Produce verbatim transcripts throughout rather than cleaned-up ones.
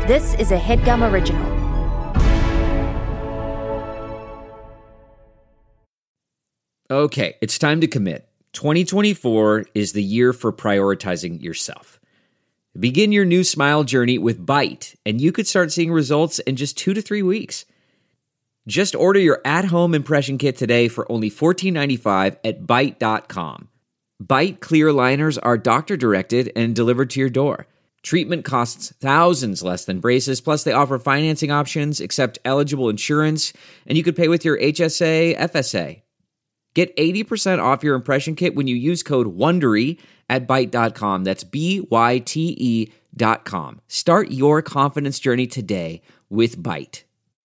This is a HeadGum original. Okay, it's time to commit. twenty twenty-four is the year for prioritizing yourself. Begin your new smile journey with Byte, and you could start seeing results in just two to three weeks. Just order your at-home impression kit today for only fourteen ninety-five at byte dot com. Byte clear liners are doctor-directed and delivered to your door. Treatment costs thousands less than braces, plus they offer financing options, accept eligible insurance, and you could pay with your H S A, F S A. Get eighty percent off your impression kit when you use code WONDERY at byte dot com. That's B Y T E dot com. Start your confidence journey today with Byte.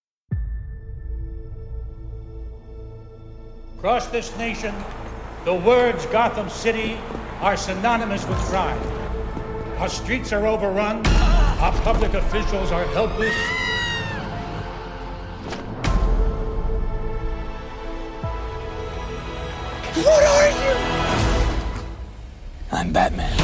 Across this nation, the words Gotham City are synonymous with crime. Our streets are overrun, our public officials are helpless. What are you? I'm Batman.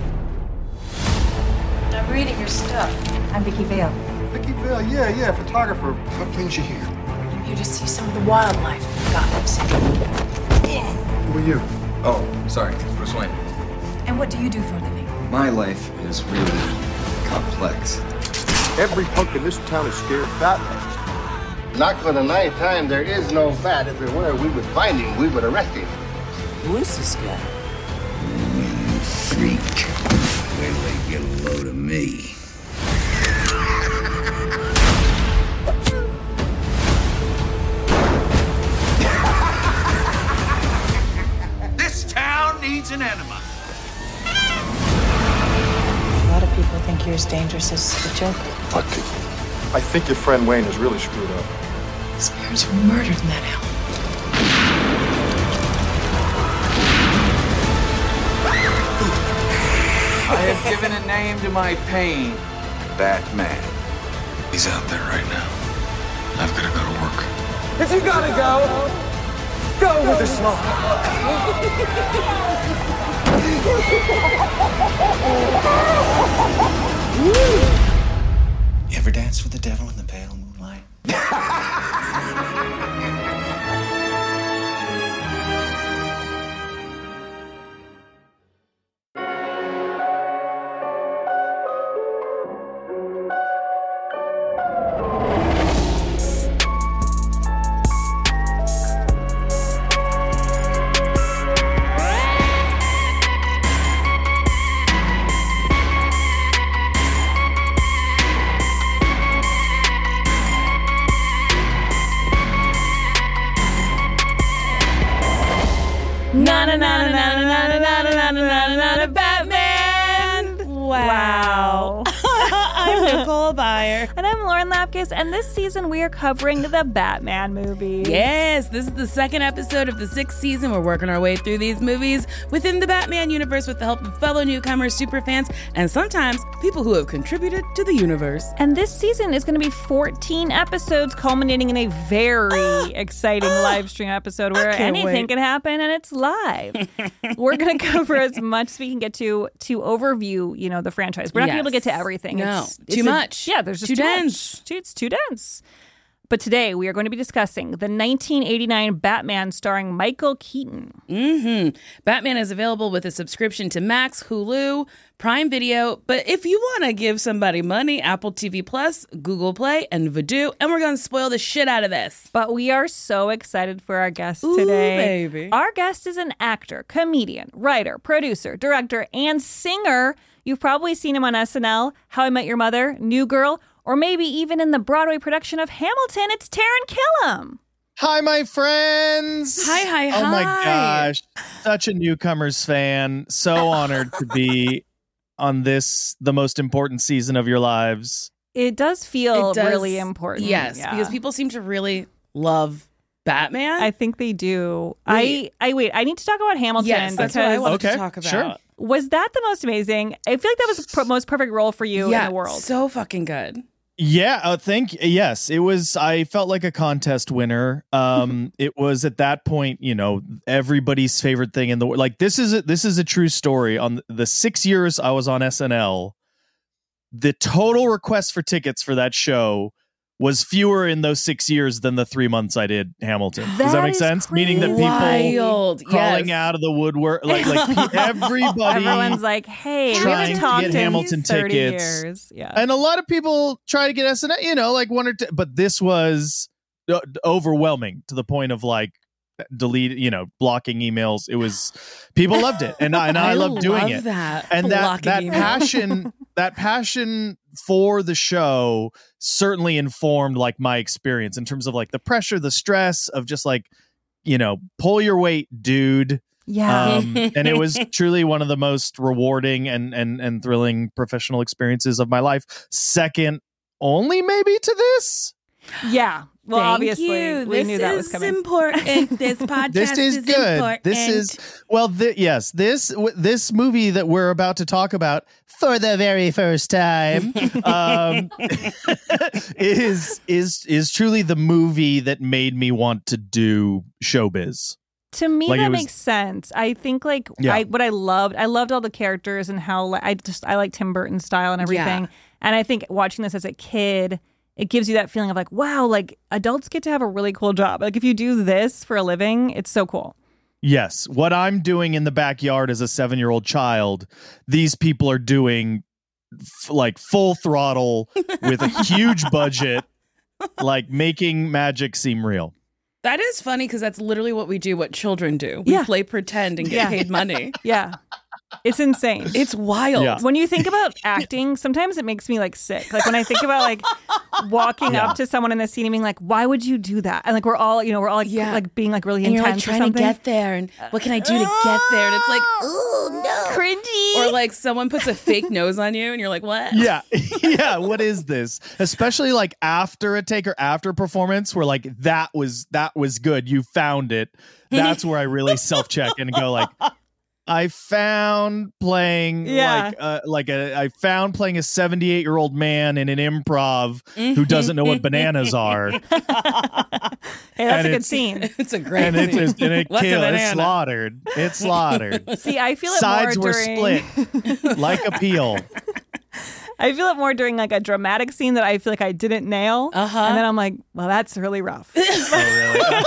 I'm reading your stuff. I'm Vicky Vale. Vicky Vale, yeah, yeah, photographer. What brings you here? I'm here to see some of the wildlife in Gotham City. Who are you? Oh, sorry, Bruce Wayne. And what do you do for a living? My life is really complex. Every punk in this town is scared of Batman. Not for the ninth time, there is no bat. If there were, we would find him, we would arrest him. Who is this guy? You freak. Wait till they get a load of me. This town needs an enema. A lot of people think you're as dangerous as the Joker. What people? I think your friend Wayne is really screwed up. His parents were murdered in that alley. I have given a name to my pain. Batman. He's out there right now. I've got to go to work. If you gotta go, go with the smoke. You ever dance with the devil in the pale moonlight? Na na na na na na na na na na na na na Batman. Wow. I'm Nicole Byer. And I'm Lauren Lapkus, and this season we are covering the Batman movies. Yes, this is the second episode of the sixth season. We're working our way through these movies within the Batman universe with the help of fellow newcomers, superfans, and sometimes people who have contributed to the universe. And this season is going to be fourteen episodes, culminating in a very exciting live stream episode where anything wait. can happen, and it's live. We're going to cover as much as we can get to to overview, you know, the franchise. We're not going to be able to get to everything. No, it's, too it's a, much. Yeah, there's just too too dense. much. It's too dense. But today we are going to be discussing the nineteen eighty-nine Batman starring Michael Keaton. Mm-hmm. Batman is available with a subscription to Max, Hulu, Prime Video. But if you want to give somebody money, Apple T V Plus, Google Play, and Vudu. And we're going to spoil the shit out of this. But we are so excited for our guest Ooh, today. baby. Our guest is an actor, comedian, writer, producer, director, and singer. You've probably seen him on S N L, How I Met Your Mother, New Girl, or maybe even in the Broadway production of Hamilton. It's Taran Killam. Hi, my friends. Hi, hi, hi. Oh, my gosh. Such a Newcomers fan. So honored to be on this, the most important season of your lives. It does feel It does- really important. Yes, Yeah. because people seem to really love Batman. I think they do. Wait. I, I wait, I need to talk about Hamilton. yes, that's what I because wanted Okay, to talk about. sure. Was that the most amazing? I feel like that was the pro- most perfect role for you yeah, in the world. so fucking good. Yeah, I think, yes, it was, I felt like a contest winner. Um, it was at that point, you know, everybody's favorite thing in the world. Like, this is a, this is a true story. On the six years I was on S N L, the total request for tickets for that show was fewer in those six years than the three months I did Hamilton. That Does that make is sense? crazy. Meaning that people Wild. crawling Yes. out of the woodwork, like like pe- everybody. Everyone's like, hey, we trying haven't to talked get in Hamilton thirty tickets. years. Yeah. And a lot of people try to get S N L, you know, like one or two, but this was uh, overwhelming to the point of like delete, you know, blocking emails. It was, people loved it, and I and I, I loved doing love it. that. And that Blocking that emails. passion, that passion for the show certainly informed like my experience in terms of like the pressure, the stress of just like, you know, pull your weight, dude. Yeah. Um, and it was truly one of the most rewarding and and and thrilling professional experiences of my life. Second only maybe to this. Yeah. Well, Thank obviously, you. we this knew that was is coming. important. This podcast This is, is good. important. This is well, th- yes. This w- this movie that we're about to talk about for the very first time um, is is is truly the movie that made me want to do showbiz. To me, Like, it that was- makes sense. I think like Yeah. I what I loved, I loved all the characters and how li- I just I like Tim Burton's style and everything. Yeah. And I think watching this as a kid, it gives you that feeling of like, wow, like adults get to have a really cool job. Like if you do this for a living, it's so cool. Yes, what I'm doing in the backyard as a seven-year-old child, these people are doing f- like full throttle with a huge budget, like making magic seem real. That is funny because that's literally what we do, what children do. We Yeah. play pretend and get Yeah. paid money. Yeah. It's insane. It's wild. Yeah. When you think about acting, sometimes it makes me like sick. Like when I think about like walking Yeah. up to someone in the scene and being like, why would you do that? And like we're all, you know, we're all like, Yeah. like being like really And you're intense like or trying to something. get there, and what can I do to get there? And it's like, oh no, Cringy. Or like someone puts a fake nose on you, and you're like, what? Yeah, yeah. What is this? Especially like after a take or after a performance, where like that was that was good. You found it. That's where I really self check and go like, I found playing Yeah. like uh, like a I found playing a seventy-eight year old man in an improv who doesn't know what bananas are, Hey, that's And a good it's- scene. It's a great and it scene. is and it What's a killed. It's banana? slaughtered. It's slaughtered. See, I feel it Sides more were during, split like a peel. I feel it more during like a dramatic scene that I feel like I didn't nail. Uh-huh. And then I'm like, well, that's really rough. Oh really?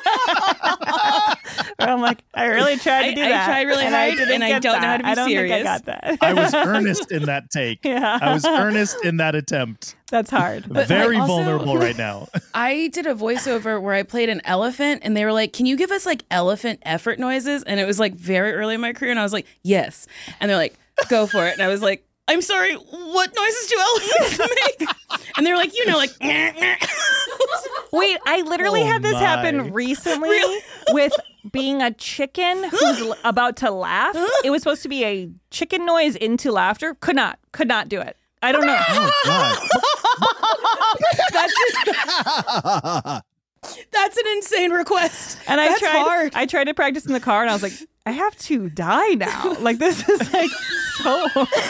Or I'm like, I really tried to I- do I that. tried really and hard, I didn't and I get don't know how that. to be I don't think I serious. got that. I was earnest in that take. Yeah. I was earnest in that attempt. That's hard. But, Very like, also- vulnerable right now. I did a voiceover where I played an elephant, and they were like, can you give us like elephant effort noises? And it was like very early in my career, and I was like, yes. And they're like, go for it. And I was like, I'm sorry, what noises do elephants make? And they were like, you know, like, Wait, I literally Oh had this my. happen recently with being a chicken who's l- about to laugh. It was supposed to be a chicken noise into laughter. Could not, could not do it. I don't know. Oh God. That's that's an insane request. and I That's tried. hard. I tried to practice in the car, and I was like, I have to die now. Like this is like so.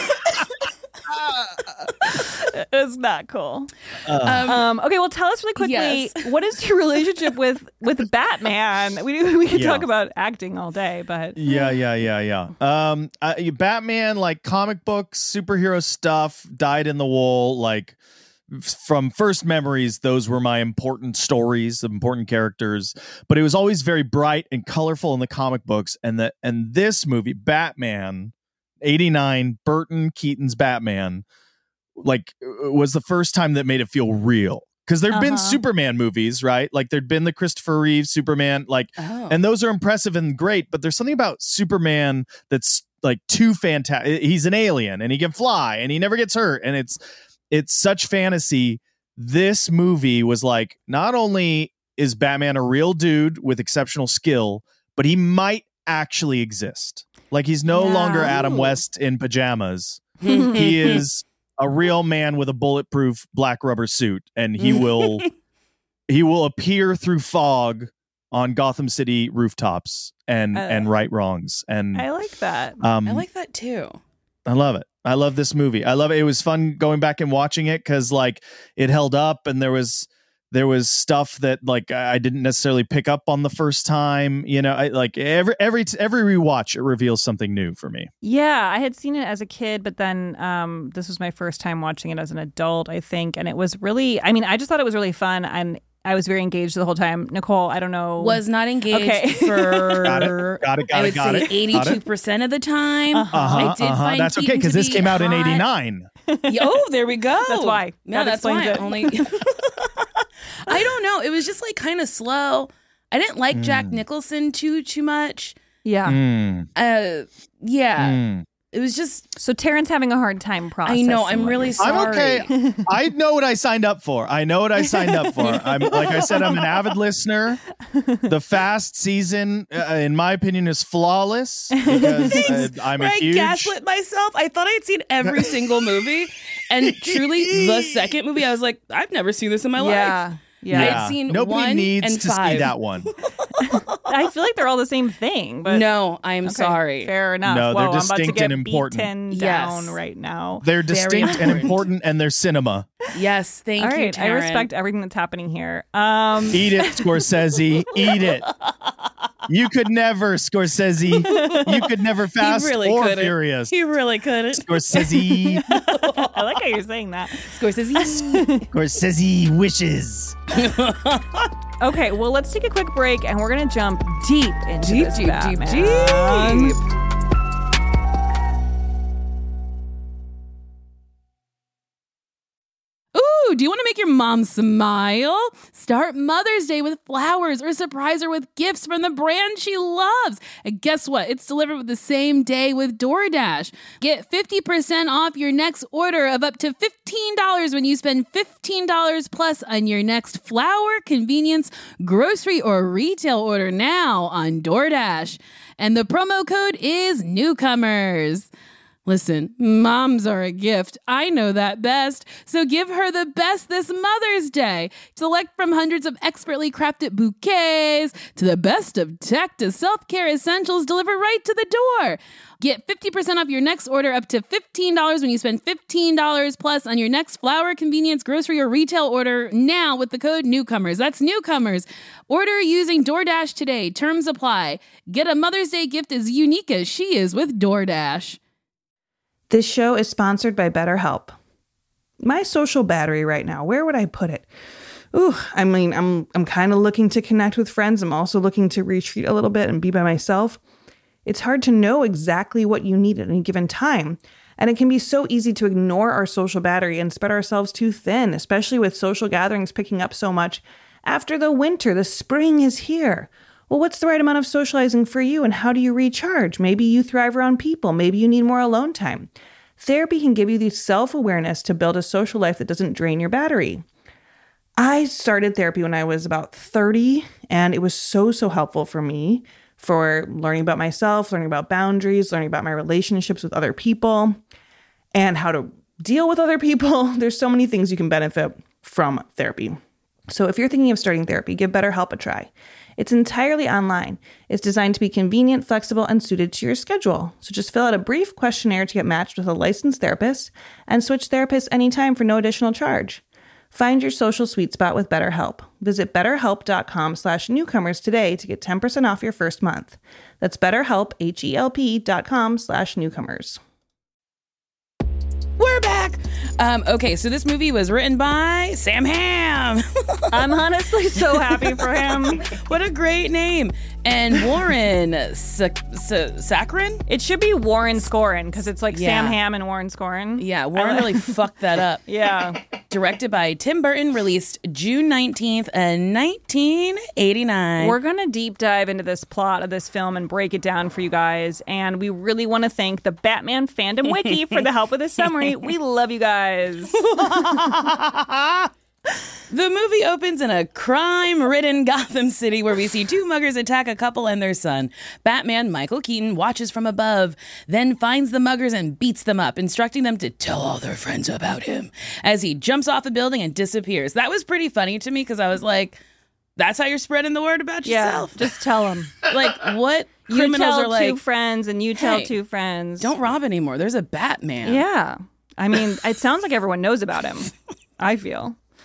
It was not cool. Uh. Um, okay, well, tell us really quickly. Yes. What is your relationship with with Batman? We we could Yeah. talk about acting all day, but Yeah, yeah, yeah, yeah. Um, uh, Batman, like comic books, superhero stuff, dyed in the wool. Like f- from first memories, those were my important stories, important characters. But it was always very bright and colorful in the comic books. And the and this movie, Batman, eighty-nine, Burton Keaton's Batman, like was the first time that made it feel real. Because there'd been Uh-huh. Superman movies, right? Like there'd been the Christopher Reeve Superman, like, Oh. and those are impressive and great. But there's something about Superman that's like too fantastic. He's an alien and he can fly and he never gets hurt, and it's it's such fantasy. This movie was like, not only is Batman a real dude with exceptional skill, but he might actually exist. Like he's no Yeah. longer Adam Ooh. West in pajamas. He is a real man with a bulletproof black rubber suit, and he will he will appear through fog on Gotham City rooftops and Uh, and right wrongs. And I like that. um, I like that too. I love it. I love this movie. I love it. It was fun going back and watching it because like it held up, and there was There was stuff that like I didn't necessarily pick up on the first time. You know, I, like every every every rewatch, it reveals something new for me. Yeah, I had seen it as a kid, but then um, this was my first time watching it as an adult, I think. And it was really, I mean, I just thought it was really fun. And I was very engaged the whole time. Nicole, I don't know. Was not engaged okay. for, got it, got it, got I would it, got say it. eighty-two percent of the time. Uh-huh, I did uh-huh. find That's okay, Keaton because to this be came out in hot. eighty-nine. Oh, there we go. That's why. No, That that's why. explains it. Only. I don't know. It was just like kind of slow. I didn't like mm. Jack Nicholson too too much. Yeah. Mm. Uh, yeah. Mm. It was just so Taryn's having a hard time processing. I know. I'm really sorry. I'm okay. I know what I signed up for. I know what I signed up for. I'm like I said, I'm an avid listener. The Fast season, uh, in my opinion, is flawless because uh, I'm a I huge. gaslit myself. I thought I'd seen every single movie, and truly, the second movie, I was like, I've never seen this in my yeah. life. Yeah, I'd seen Nobody one needs and to five. see that one. I feel like they're all the same thing. But no, I'm okay, sorry. Fair enough. No, they're Whoa, distinct I'm about to get and important. beaten Yes. down right now. They're Very distinct and important. important, and they're cinema. Yes, thank all you, right, Taryn. I respect everything that's happening here. Um, Eat it, Scorsese. Eat it. You could never, Scorsese. You could never Fast he really or couldn't. Furious. He really couldn't. Scorsese. I like how you're saying that. Scorsese. Scorsese wishes. Okay, well, let's take a quick break, and we're going to jump deep into Deep, this deep, Batman. deep, deep. Ooh, do you want to make your mom smile? Start Mother's Day with flowers or surprise her with gifts from the brand she loves. And guess what? It's delivered with the same day with DoorDash. Get fifty percent off your next order of up to fifteen dollars when you spend fifteen dollars plus on your next flower, convenience, grocery, or retail order now on DoorDash. And the promo code is Newcomers. Listen, moms are a gift. I know that best. So give her the best this Mother's Day. Select from hundreds of expertly crafted bouquets to the best of tech to self-care essentials delivered right to the door. Get fifty percent off your next order up to fifteen dollars when you spend fifteen dollars plus on your next flower, convenience, grocery, or retail order now with the code Newcomers. That's Newcomers. Order using DoorDash today. Terms apply. Get a Mother's Day gift as unique as she is with DoorDash. This show is sponsored by BetterHelp. My social battery right now, where would I put it? Ooh, I mean, I'm I'm kind of looking to connect with friends. I'm also looking to retreat a little bit and be by myself. It's hard to know exactly what you need at any given time. And it can be so easy to ignore our social battery and spread ourselves too thin, especially with social gatherings picking up so much. After the winter, the spring is here. Well, what's the right amount of socializing for you, and how do you recharge? Maybe you thrive around people. Maybe you need more alone time. Therapy can give you the self-awareness to build a social life that doesn't drain your battery. I started therapy when I was about thirty, and it was so, so helpful for me for learning about myself, learning about boundaries, learning about my relationships with other people, and how to deal with other people. There's so many things you can benefit from therapy. So if you're thinking of starting therapy, give BetterHelp a try. It's entirely online. It's designed to be convenient, flexible, and suited to your schedule. So just fill out a brief questionnaire to get matched with a licensed therapist and switch therapists anytime for no additional charge. Find your social sweet spot with BetterHelp. Visit betterhelp.com slash newcomers today to get ten percent off your first month. That's betterhelp, H-E-L-P dot com slash newcomers. We're back. Um, okay, so this movie was written by Sam Hamm. I'm honestly so happy for him. What a great name. And Warren Sac- Sac- Saccharin? It should be Warren Scorin because it's like Yeah. Sam Hamm and Warren Scorin. Yeah, Warren really fucked that up. Yeah. Directed by Tim Burton, released June nineteenth, nineteen eighty-nine. We're going to deep dive into this plot of this film and break it down for you guys. And we really want to thank the Batman Fandom Wiki for the help with this summary. We love you guys. The movie opens in a crime-ridden Gotham City where we see two muggers attack a couple and their son. Batman, Michael Keaton, watches from above, then finds the muggers and beats them up, instructing them to tell all their friends about him as he jumps off a building and disappears. That was pretty funny to me because I was like, that's how you're spreading the word about yourself? Yeah, just tell them. Like, what You criminals tell are like, two friends and you tell hey, two friends. don't rob anymore. There's a Batman. Yeah. I mean, it sounds like everyone knows about him. I feel.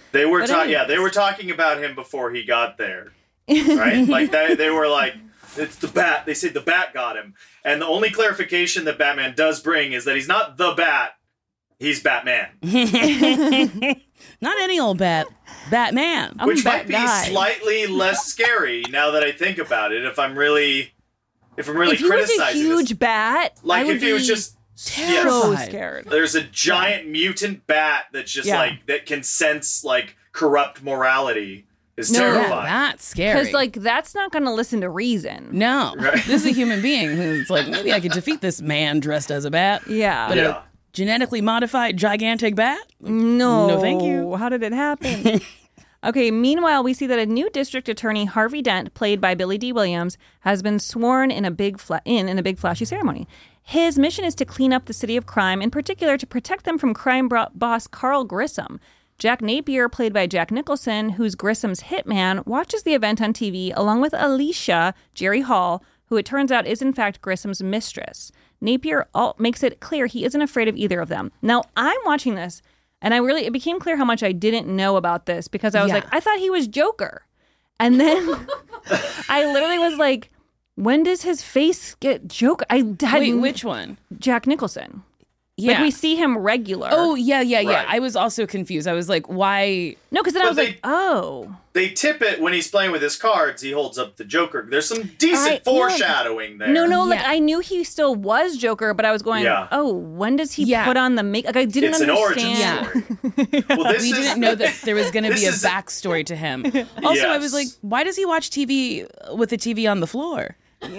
They were But talking. Yeah, anyways. they were talking about him before he got there, right? Like they, they were like, "It's the Bat." They said the Bat got him, and the only clarification that Batman does bring is that he's not the Bat; he's Batman, Not any old bat, Batman. I'm which Bat might be guy. slightly less scary now that I think about it. If I'm really, if I'm really if he was criticizing a huge this. bat, Like I would if he was be just so terrified. scared. there's a giant mutant bat that's just Yeah. like that can sense like corrupt morality is No, Yeah, terrifying. that's scary. Because like that's not going to listen to reason. no, Right. this is a human being who's like, maybe I could defeat this man dressed as a bat. Yeah. But Yeah. a genetically modified gigantic bat? No. No, thank you. How did it happen? Okay, meanwhile, we see that a new district attorney, Harvey Dent, played by Billy D. Williams, has been sworn in a big fla- in, in a big flashy ceremony. His mission is to clean up the city of crime, in particular to protect them from crime bro- boss Carl Grissom. Jack Napier, played by Jack Nicholson, who's Grissom's hitman, watches the event on T V along with Alicia, Jerry Hall, who it turns out is in fact Grissom's mistress. Napier all- makes it clear he isn't afraid of either of them. Now, I'm watching this, and I really, it became clear how much I didn't know about this because I was Yeah. like, I thought he was Joker. And then I literally was like, when does his face get Joker? I had Wait, which one? Jack Nicholson. Yeah. Like we see him regular. Oh, yeah, yeah, yeah. Right. I was also confused. I was like, why? no, because then I But was they- like, oh. They tip it when he's playing with his cards. He holds up the Joker. There's some decent I- no. foreshadowing there. No, no, like Yeah. I knew he still was Joker, but I was going, Yeah. oh, when does he Yeah. put on the make? Like I didn't It's an origin understand. story. Well, this We is, didn't know that there was going to this be a is- backstory to him. Also, I was Yes. like, why does he watch T V with the T V on the floor?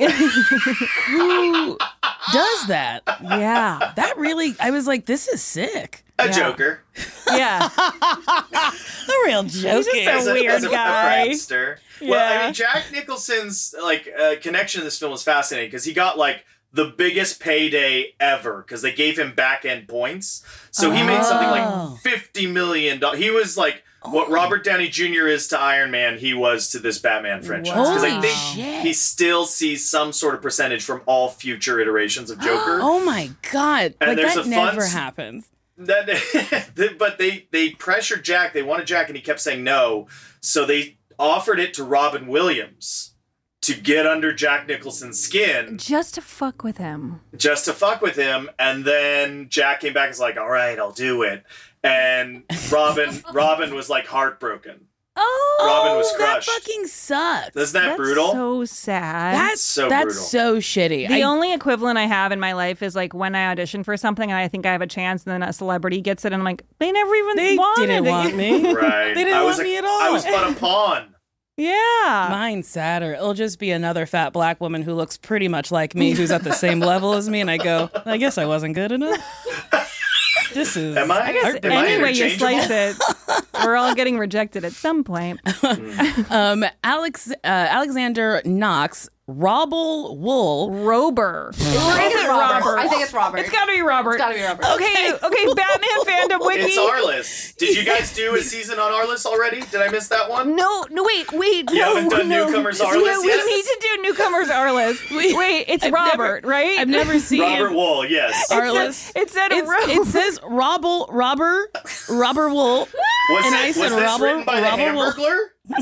Who does that? Yeah, That really, I was like, this is sick. a Yeah. Joker. yeah. The real joke. just As a weird as a, guy. A Bradster. Well, I Yeah. mean, Jack Nicholson's like uh, connection to this film was fascinating because he got like the biggest payday ever because they gave him back end points. So he made something Oh. like fifty million dollars. He was like what Robert Downey Junior is to Iron Man, he was to this Batman franchise. Because I Holy think shit. he still sees some sort of percentage from all future iterations of Joker. Oh my God. And like, there's that a fun never s- happens. That, but they they pressured Jack. They wanted Jack, and he kept saying no. So they offered it to Robin Williams to get under Jack Nicholson's skin, Just to fuck with him. just to fuck with him. And then Jack came back and was like, "All right, I'll do it." And Robin Robin was like heartbroken. Oh, Robin was that crushed. fucking sucks. Isn't that that's brutal? so sad. That's So that's brutal. so shitty. The I- only equivalent I have in my life is like when I audition for something and I think I have a chance, and then a celebrity gets it, and I'm like, they never even They wanted didn't it. want me. Right. They didn't I was want a- me at all. I was but a pawn. Yeah. Mine's sadder. It'll just be another fat black woman who looks pretty much like me, who's at the same level as me, and I go, I guess I wasn't good enough. This is. Am I? I guess Am I any way you interchangeable? slice it, we're all getting rejected at some point. Um, Alex uh, Alexander Knox, Robble Wool. Rober. Or is it Robert? I think it's Robert. It's gotta be Robert. It's gotta be Robert. Okay, okay, Batman fandom wiki. It's Arliss. Did you guys do a season on Arliss already? Did I miss that one? No, no, wait, wait, You no, haven't done no. Newcomers Arliss Yeah, we yet? need to do Newcomers Arliss. Wait, wait, it's I've Robert, never- right? I've never seen Robert Wool, yes. Arliss. It said It's- Robert. it says Robble Robber Robber Wool. Was, And it, I was said this Robert- written by the Robert Wool. Hamburglar?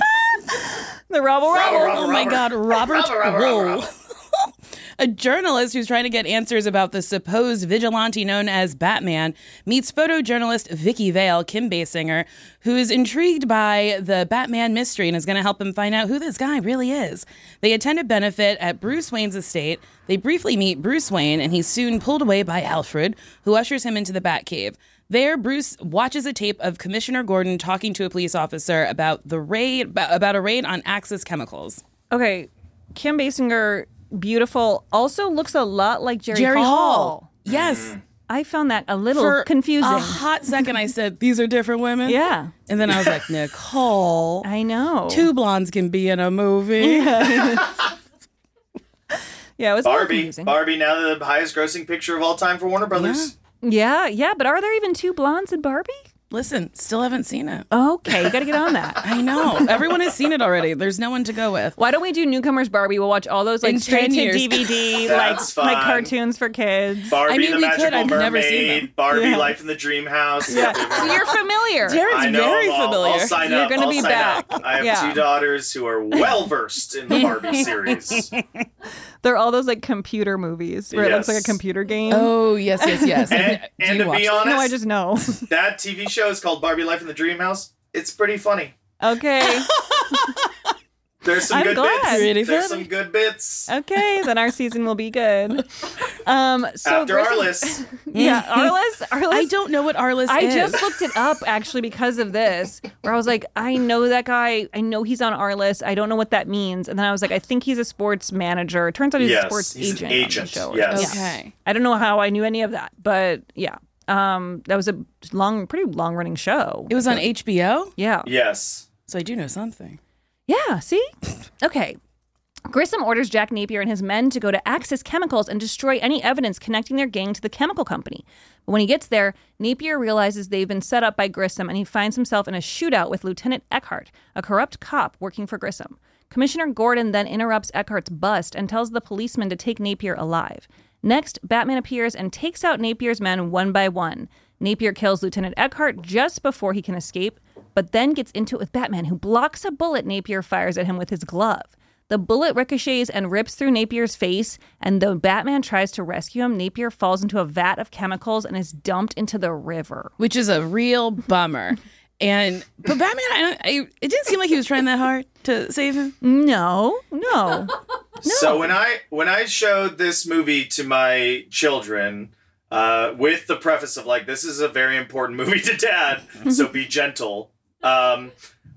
the Robert Robert, Robert. Robert, Oh my Robert. God, Robert Robert, Robert, Wool. Robert. A journalist who's trying to get answers about the supposed vigilante known as Batman meets photojournalist Vicky Vale, Kim Basinger, who is intrigued by the Batman mystery and is going to help him find out who this guy really is. They attend a benefit at Bruce Wayne's estate. They briefly meet Bruce Wayne, and he's soon pulled away by Alfred, who ushers him into the Batcave. There, Bruce watches a tape of Commissioner Gordon talking to a police officer about the raid about a raid on Axis Chemicals. Okay, Kim Basinger, beautiful, also looks a lot like Jerry, Jerry Hall. Hall. Yes. I found that a little For confusing. a hot second, I said, these are different women? Yeah. And then I was like, Nicole. I know. Two blondes can be in a movie. Yeah, it was a little Barbie. confusing. Barbie, now the highest grossing picture of all time for Warner Brothers. Yeah, yeah, but are there even two blondes in Barbie? Listen, still haven't seen it. Okay, you got to get on that. I know. Everyone has seen it already. There's no one to go with. Why don't we do Newcomers Barbie? We'll watch all those like In straight ten to years. D V D, like That's fun. like cartoons for kids. Barbie I mean, the we Magical could. I've Mermaid, never seen them. Barbie Yeah. Life in the Dream House. Yeah. So you're familiar. Jared's I know, very I'll, familiar. I'll sign You're up. gonna I'll be sign back. up. I have Yeah. two daughters who are well versed in the Barbie series. They're all those like computer movies where it looks like a Yes. computer game. Oh, yes, yes, yes. And, Do and you to watch be it? honest, No, I just know. that T V show is called Barbie Life in the Dream House. It's pretty funny. Okay. There's some I'm good glad. bits. Really There's funny. some good bits. Okay, then our season will be good. Um, so After Grissom- Arliss. Yeah, Arliss. Arliss. I don't know what Arliss I is. just looked it up actually because of this, where I was like, I know that guy. I know he's on Arliss. I don't know what that means. And then I was like, I think he's a sports manager. It turns out he's Yes, a sports he's agent, an agent, on the show. yes. Okay. I don't know how I knew any of that, but yeah. Um, that was a long, pretty long running show. It was on H B O? Yeah. Yes. So I do know something. Yeah, see? Okay. Grissom orders Jack Napier and his men to go to Axis Chemicals and destroy any evidence connecting their gang to the chemical company. But when he gets there, Napier realizes they've been set up by Grissom, and he finds himself in a shootout with Lieutenant Eckhart, a corrupt cop working for Grissom. Commissioner Gordon then interrupts Eckhart's bust and tells the policeman to take Napier alive. Next, Batman appears and takes out Napier's men one by one. Napier kills Lieutenant Eckhart just before he can escape, but then gets into it with Batman, who blocks a bullet Napier fires at him with his glove. The bullet ricochets and rips through Napier's face, and though Batman tries to rescue him, Napier falls into a vat of chemicals and is dumped into the river. Which is a real bummer. And but Batman, I, don't- I, it didn't seem like he was trying that hard to save him. No, no. So when I when I showed this movie to my children, uh, with the preface of like, this is a very important movie to Dad, so be gentle. Um,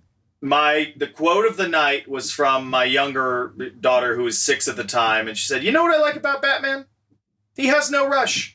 my the quote of the night was from my younger daughter, who was six at the time, and she said, "You know what I like about Batman? He has no rush."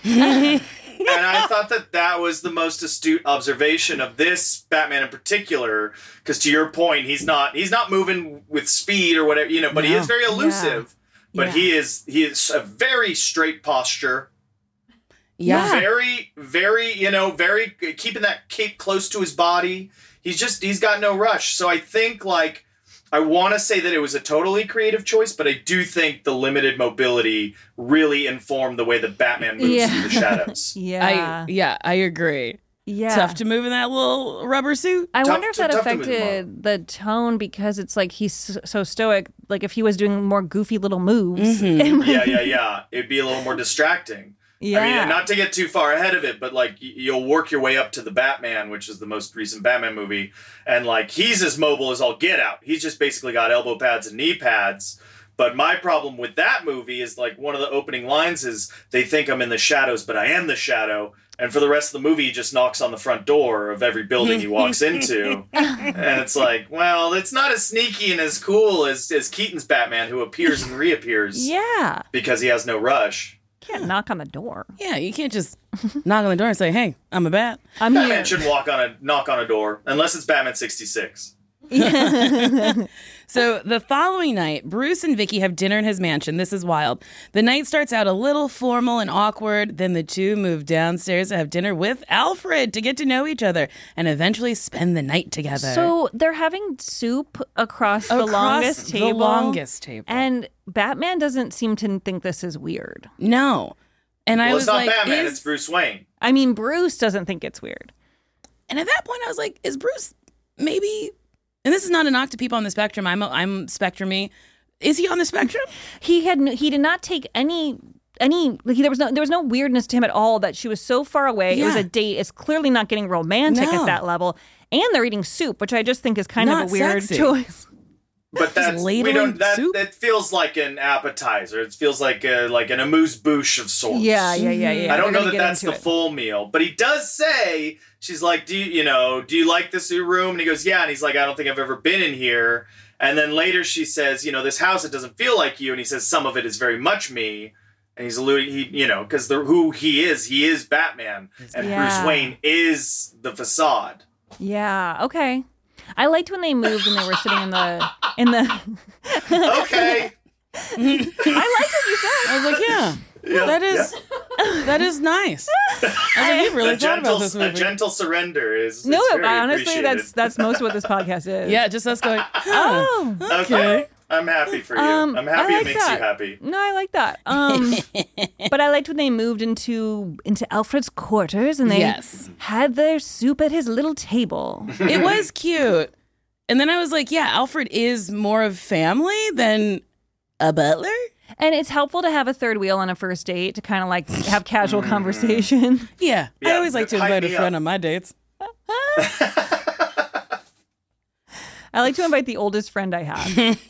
And I thought that that was the most astute observation of this Batman in particular, because to your point, he's not he's not moving with speed or whatever, you know, but no. He is very elusive. Yeah. But yeah. he is he is a very straight posture. Yeah. Very, very, you know, very keeping that cape close to his body. He's just he's got no rush. So I think like I want to say that it was a totally creative choice, but I do think the limited mobility really informed the way that Batman moves yeah. through the shadows. yeah. I, yeah, I agree. Yeah. Tough to move in that little rubber suit. I tough wonder if to, that tough affected the tone, because it's like he's so stoic. Like if he was doing more goofy little moves. Mm-hmm. yeah, yeah, yeah. It'd be a little more distracting. Yeah. I mean, and not to get too far ahead of it, but like you'll work your way up to the Batman, which is the most recent Batman movie, and like he's as mobile as all get out. He's just basically got elbow pads and knee pads. But my problem with that movie is like one of the opening lines is they think I'm in the shadows, but I am the shadow. And for the rest of the movie, he just knocks on the front door of every building he walks into. And it's like, well, it's not as sneaky and as cool as, as Keaton's Batman, who appears and reappears. Yeah. Because he has no rush. Can't knock on the door. Yeah, you can't just knock on the door and say, "Hey, I'm a bat." I'm Batman here. should walk on a knock on a door, unless it's Batman sixty-six. So the following night, Bruce and Vicky have dinner in his mansion. This is wild. The night starts out a little formal and awkward. Then the two move downstairs to have dinner with Alfred to get to know each other and eventually spend the night together. So they're having soup across, the Across longest the table. longest table. And Batman doesn't seem to think this is weird. No. And I well, was it's not like, Batman, is... it's Bruce Wayne. I mean, Bruce doesn't think it's weird. And at that point, I was like, is Bruce maybe... And this is not a knock to people on the spectrum. I'm a, I'm spectrum-y. Is he on the spectrum? He had he did not take any any like, there was no there was no weirdness to him at all that she was so far away. Yeah. It was a date. It's clearly not getting romantic No. at that level. And they're eating soup, which I just think is kind Not of a weird sexy. choice. But that's we ladling don't that soup? that feels like an appetizer. It feels like a, like an amuse-bouche of sorts. Yeah, yeah, yeah, yeah. I don't They're know gonna that get that's into the it. full meal, but he does say, she's like, do you, you know, do you like this room? And he goes, yeah. And he's like, I don't think I've ever been in here. And then later she says, you know, this house, it doesn't feel like you. And he says, some of it is very much me. And he's alluding, he, you know, because the who he is, he is Batman. And Yeah. Bruce Wayne is the facade. Yeah, okay. I liked when they moved and they were sitting in the in the Okay. I liked what you said. I was like, yeah, Yeah, that is yeah. That is nice. I was like, you really a thought gentle, about this movie. A gentle surrender is No, is very honestly, appreciated. that's that's most of what this podcast is. Yeah, just us going, huh, oh, okay. okay. I'm happy for you. Um, I'm happy I like it makes that. you happy. No, I like that. Um, but I liked when they moved into into Alfred's quarters and they Yes. had their soup at his little table. It was cute. And then I was like, yeah, Alfred is more of family than a butler. And it's helpful to have a third wheel on a first date to kind of like have casual conversation. Yeah, Yeah, I always like to hype invite a me friend up. on my dates. I like to invite the oldest friend I have.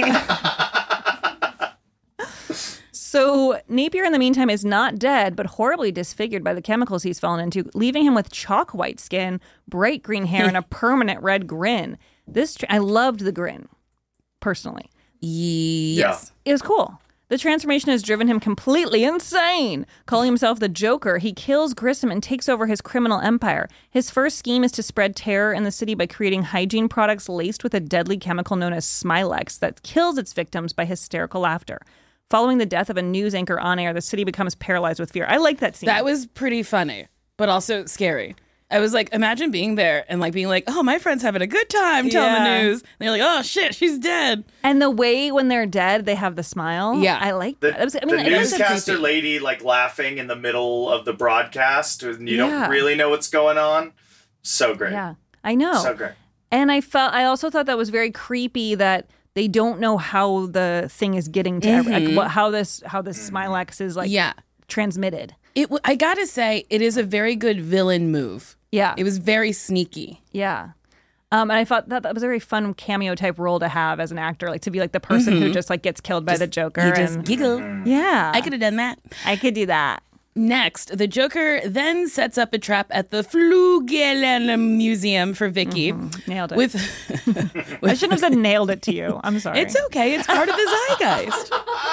So Napier, in the meantime, is not dead, but horribly disfigured by the chemicals he's fallen into, leaving him with chalk white skin, bright green hair, and a permanent red grin. This tr- I loved the grin, personally. Yes. It was cool. The transformation has driven him completely insane. Calling himself the Joker, he kills Grissom and takes over his criminal empire. His first scheme is to spread terror in the city by creating hygiene products laced with a deadly chemical known as Smilex that kills its victims by hysterical laughter. Following the death of a news anchor on air, the city becomes paralyzed with fear. I like that scene. That was pretty funny, but also scary. I was like, imagine being there and like being like, oh, my friend's having a good time telling Yeah. the news. And you're like, oh, shit, she's dead. And the way when they're dead, they have the smile. Yeah. I like The, that. It was, I mean, the it was a newscaster creepy- lady like laughing in the middle of the broadcast and you Yeah. don't really know what's going on. So great. Yeah, I know. So great. And I felt, I also thought that was very creepy that they don't know how the thing is getting to every, like what, how this how this Smilex is like Yeah. transmitted. It. W- I gotta say, it is a very good villain move. Yeah, It was very sneaky. yeah. Um, and I thought that that was a very fun cameo type role to have as an actor, like to be like the person who just like gets killed by the Joker. You just and, giggle. yeah, I could have done that. I could do that. Next, the Joker then sets up a trap at the Flugelen Museum for Vicky. Nailed it. With, I shouldn't have said nailed it to you. I'm sorry. It's okay. It's part of the zeitgeist.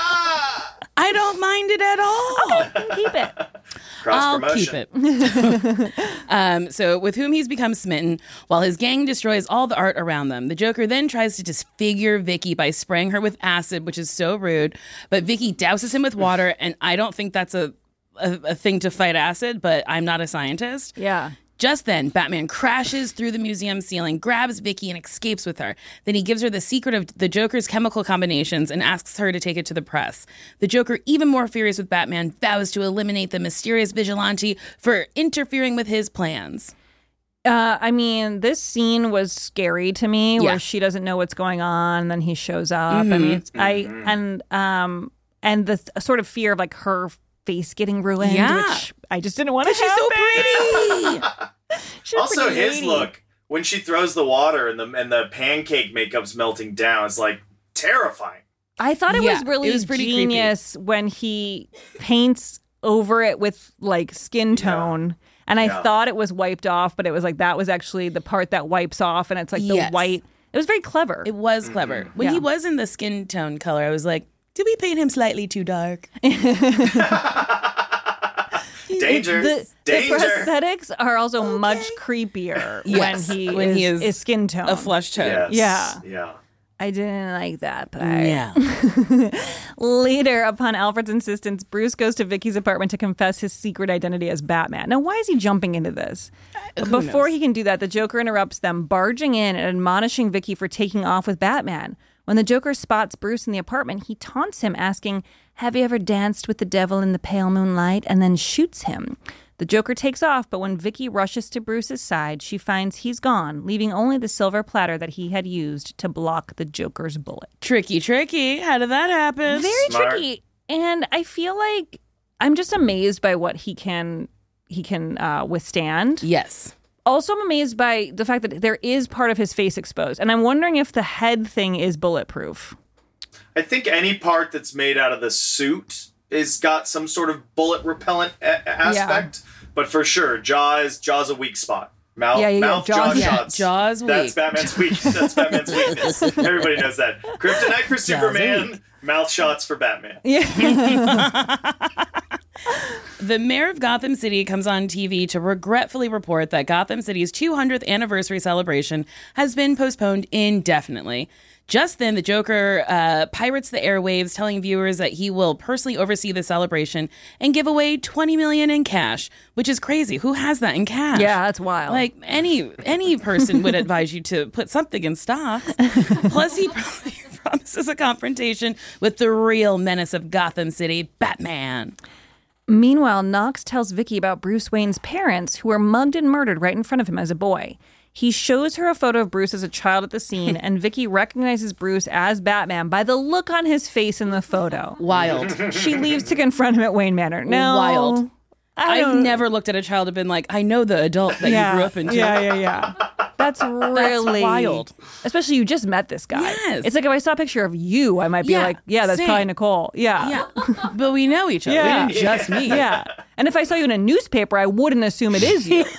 I don't mind it at all. Okay, keep it. Cross I'll promotion. keep it. um, so, with whom he's become smitten, while his gang destroys all the art around them. The Joker then tries to disfigure Vicky by spraying her with acid, which is so rude. But Vicky douses him with water, and I don't think that's a, a, a thing to fight acid, but I'm not a scientist. Yeah. Just then, Batman crashes through the museum ceiling, grabs Vicky, and escapes with her. Then he gives her the secret of the Joker's chemical combinations and asks her to take it to the press. The Joker, even more furious with Batman, vows to eliminate the mysterious vigilante for interfering with his plans. Uh, I mean, this scene was scary to me, Yeah. where she doesn't know what's going on, and then he shows up. I mean, it's, I and um and the th- sort of fear of like her face getting ruined, Yeah. which I just didn't want to. She's so pretty. She's a Also, pretty his lady. look when she throws the water and the and the pancake makeup's melting down is like terrifying. I thought it Yeah, was really it was pretty genius when he paints over it with like skin tone. And I Yeah. thought it was wiped off, but it was like that was actually the part that wipes off, and it's like the Yes. white. It was very clever. It was clever. When Yeah. he was in the skin tone color, I was like, did we paint him slightly too dark? Danger. The, the Danger. prosthetics are also much creepier Yes, when he when is, he is is skin tone. A flush tone. Yes. Yeah. Yeah. I didn't like that part. Yeah. Later, upon Alfred's insistence, Bruce goes to Vicky's apartment to confess his secret identity as Batman. Now, why is he jumping into this? But who before knows? he can do that, the Joker interrupts them, barging in and admonishing Vicky for taking off with Batman. When the Joker spots Bruce in the apartment, he taunts him, asking, "Have you ever danced with the devil in the pale moonlight?" and then shoots him. The Joker takes off, but when Vicky rushes to Bruce's side, she finds he's gone, leaving only the silver platter that he had used to block the Joker's bullet. Tricky, tricky. How did that happen? Very Smart. tricky. And I feel like I'm just amazed by what he can he can uh, withstand. Yes. Also, I'm amazed by the fact that there is part of his face exposed. And I'm wondering if the head thing is bulletproof. I think any part that's made out of the suit is got some sort of bullet repellent a- aspect. But for sure, jaw is jaw's a weak spot. Mouth, Yeah, yeah, yeah. mouth, jaw Jaw's- yeah, shots. jaw's That's weak. Batman's weak. That's Batman's weakness. Everybody knows that. Kryptonite for Superman. Mouth shots for Batman. Yeah. The mayor of Gotham City comes on T V to regretfully report that Gotham City's two hundredth anniversary celebration has been postponed indefinitely. Just then, the Joker uh, pirates the airwaves, telling viewers that he will personally oversee the celebration and give away twenty million dollars in cash, which is crazy. Who has that in cash? Yeah, that's wild. Like, any any person would advise you to put something in stocks. Plus, he probably promises a confrontation with the real menace of Gotham City, Batman. Meanwhile, Knox tells Vicky about Bruce Wayne's parents, who were mugged and murdered right in front of him as a boy. He shows her a photo of Bruce as a child at the scene, and Vicky recognizes Bruce as Batman by the look on his face in the photo. Wild. She leaves to confront him at Wayne Manor. No, Wild. I I've never looked at a child and been like, I know the adult that yeah, you grew up into. Yeah, yeah, yeah. That's really that's wild. Especially you just met this guy. Yes. It's like if I saw a picture of you, I might be Yeah, like, yeah, that's same. probably Nicole. Yeah. Yeah. But we know each other. Yeah. We didn't just meet. Yeah. And if I saw you in a newspaper, I wouldn't assume it is you.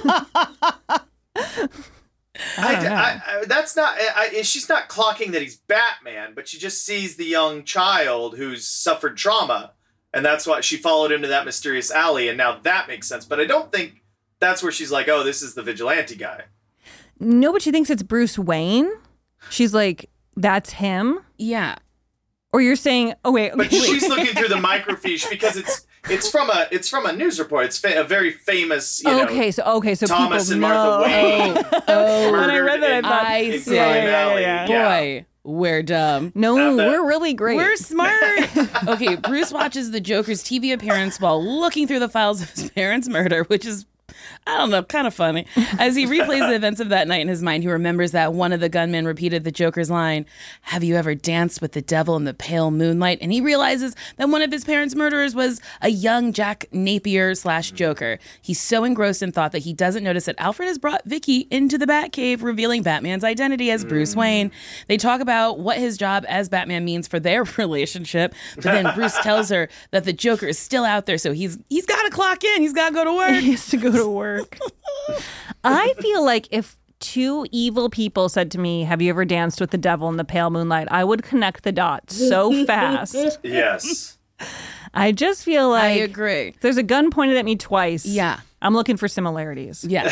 I, I, I, that's not. I, I, she's not clocking that he's Batman, but she just sees the young child who's suffered trauma, and that's why she followed him to that mysterious alley. And now that makes sense. But I don't think that's where she's like, "Oh, this is the vigilante guy." No, but she thinks it's Bruce Wayne. She's like, "That's him." Yeah. Or you're saying, "Oh wait," but she's looking through the microfiche because it's it's from a it's from a news report. It's fa- a very famous, you know. Okay, so okay, so Thomas people and know. Martha Wayne. Oh, when I read that, I thought, I in see. yeah, Crime yeah, Alley. yeah, Yeah. Boy, we're dumb. No, Not that- we're really great. We're smart. Okay, Bruce watches the Joker's T V appearance while looking through the files of his parents' murder, which is, I don't know, kind of funny. As he replays the events of that night in his mind, he remembers that one of the gunmen repeated the Joker's line, "Have you ever danced with the devil in the pale moonlight?" And he realizes that one of his parents' murderers was a young Jack Napier slash Joker. He's so engrossed in thought that he doesn't notice that Alfred has brought Vicky into the Batcave, revealing Batman's identity as Bruce Wayne. They talk about what his job as Batman means for their relationship, but then Bruce tells her that the Joker is still out there, so he's he's got to clock in. He's got to go to work. He has to go to work. I feel like if two evil people said to me, "Have you ever danced with the devil in the pale moonlight?" I would connect the dots so fast. Yes. I just feel like I agree. if there's a gun pointed at me twice. Yeah. I'm looking for similarities. Yes.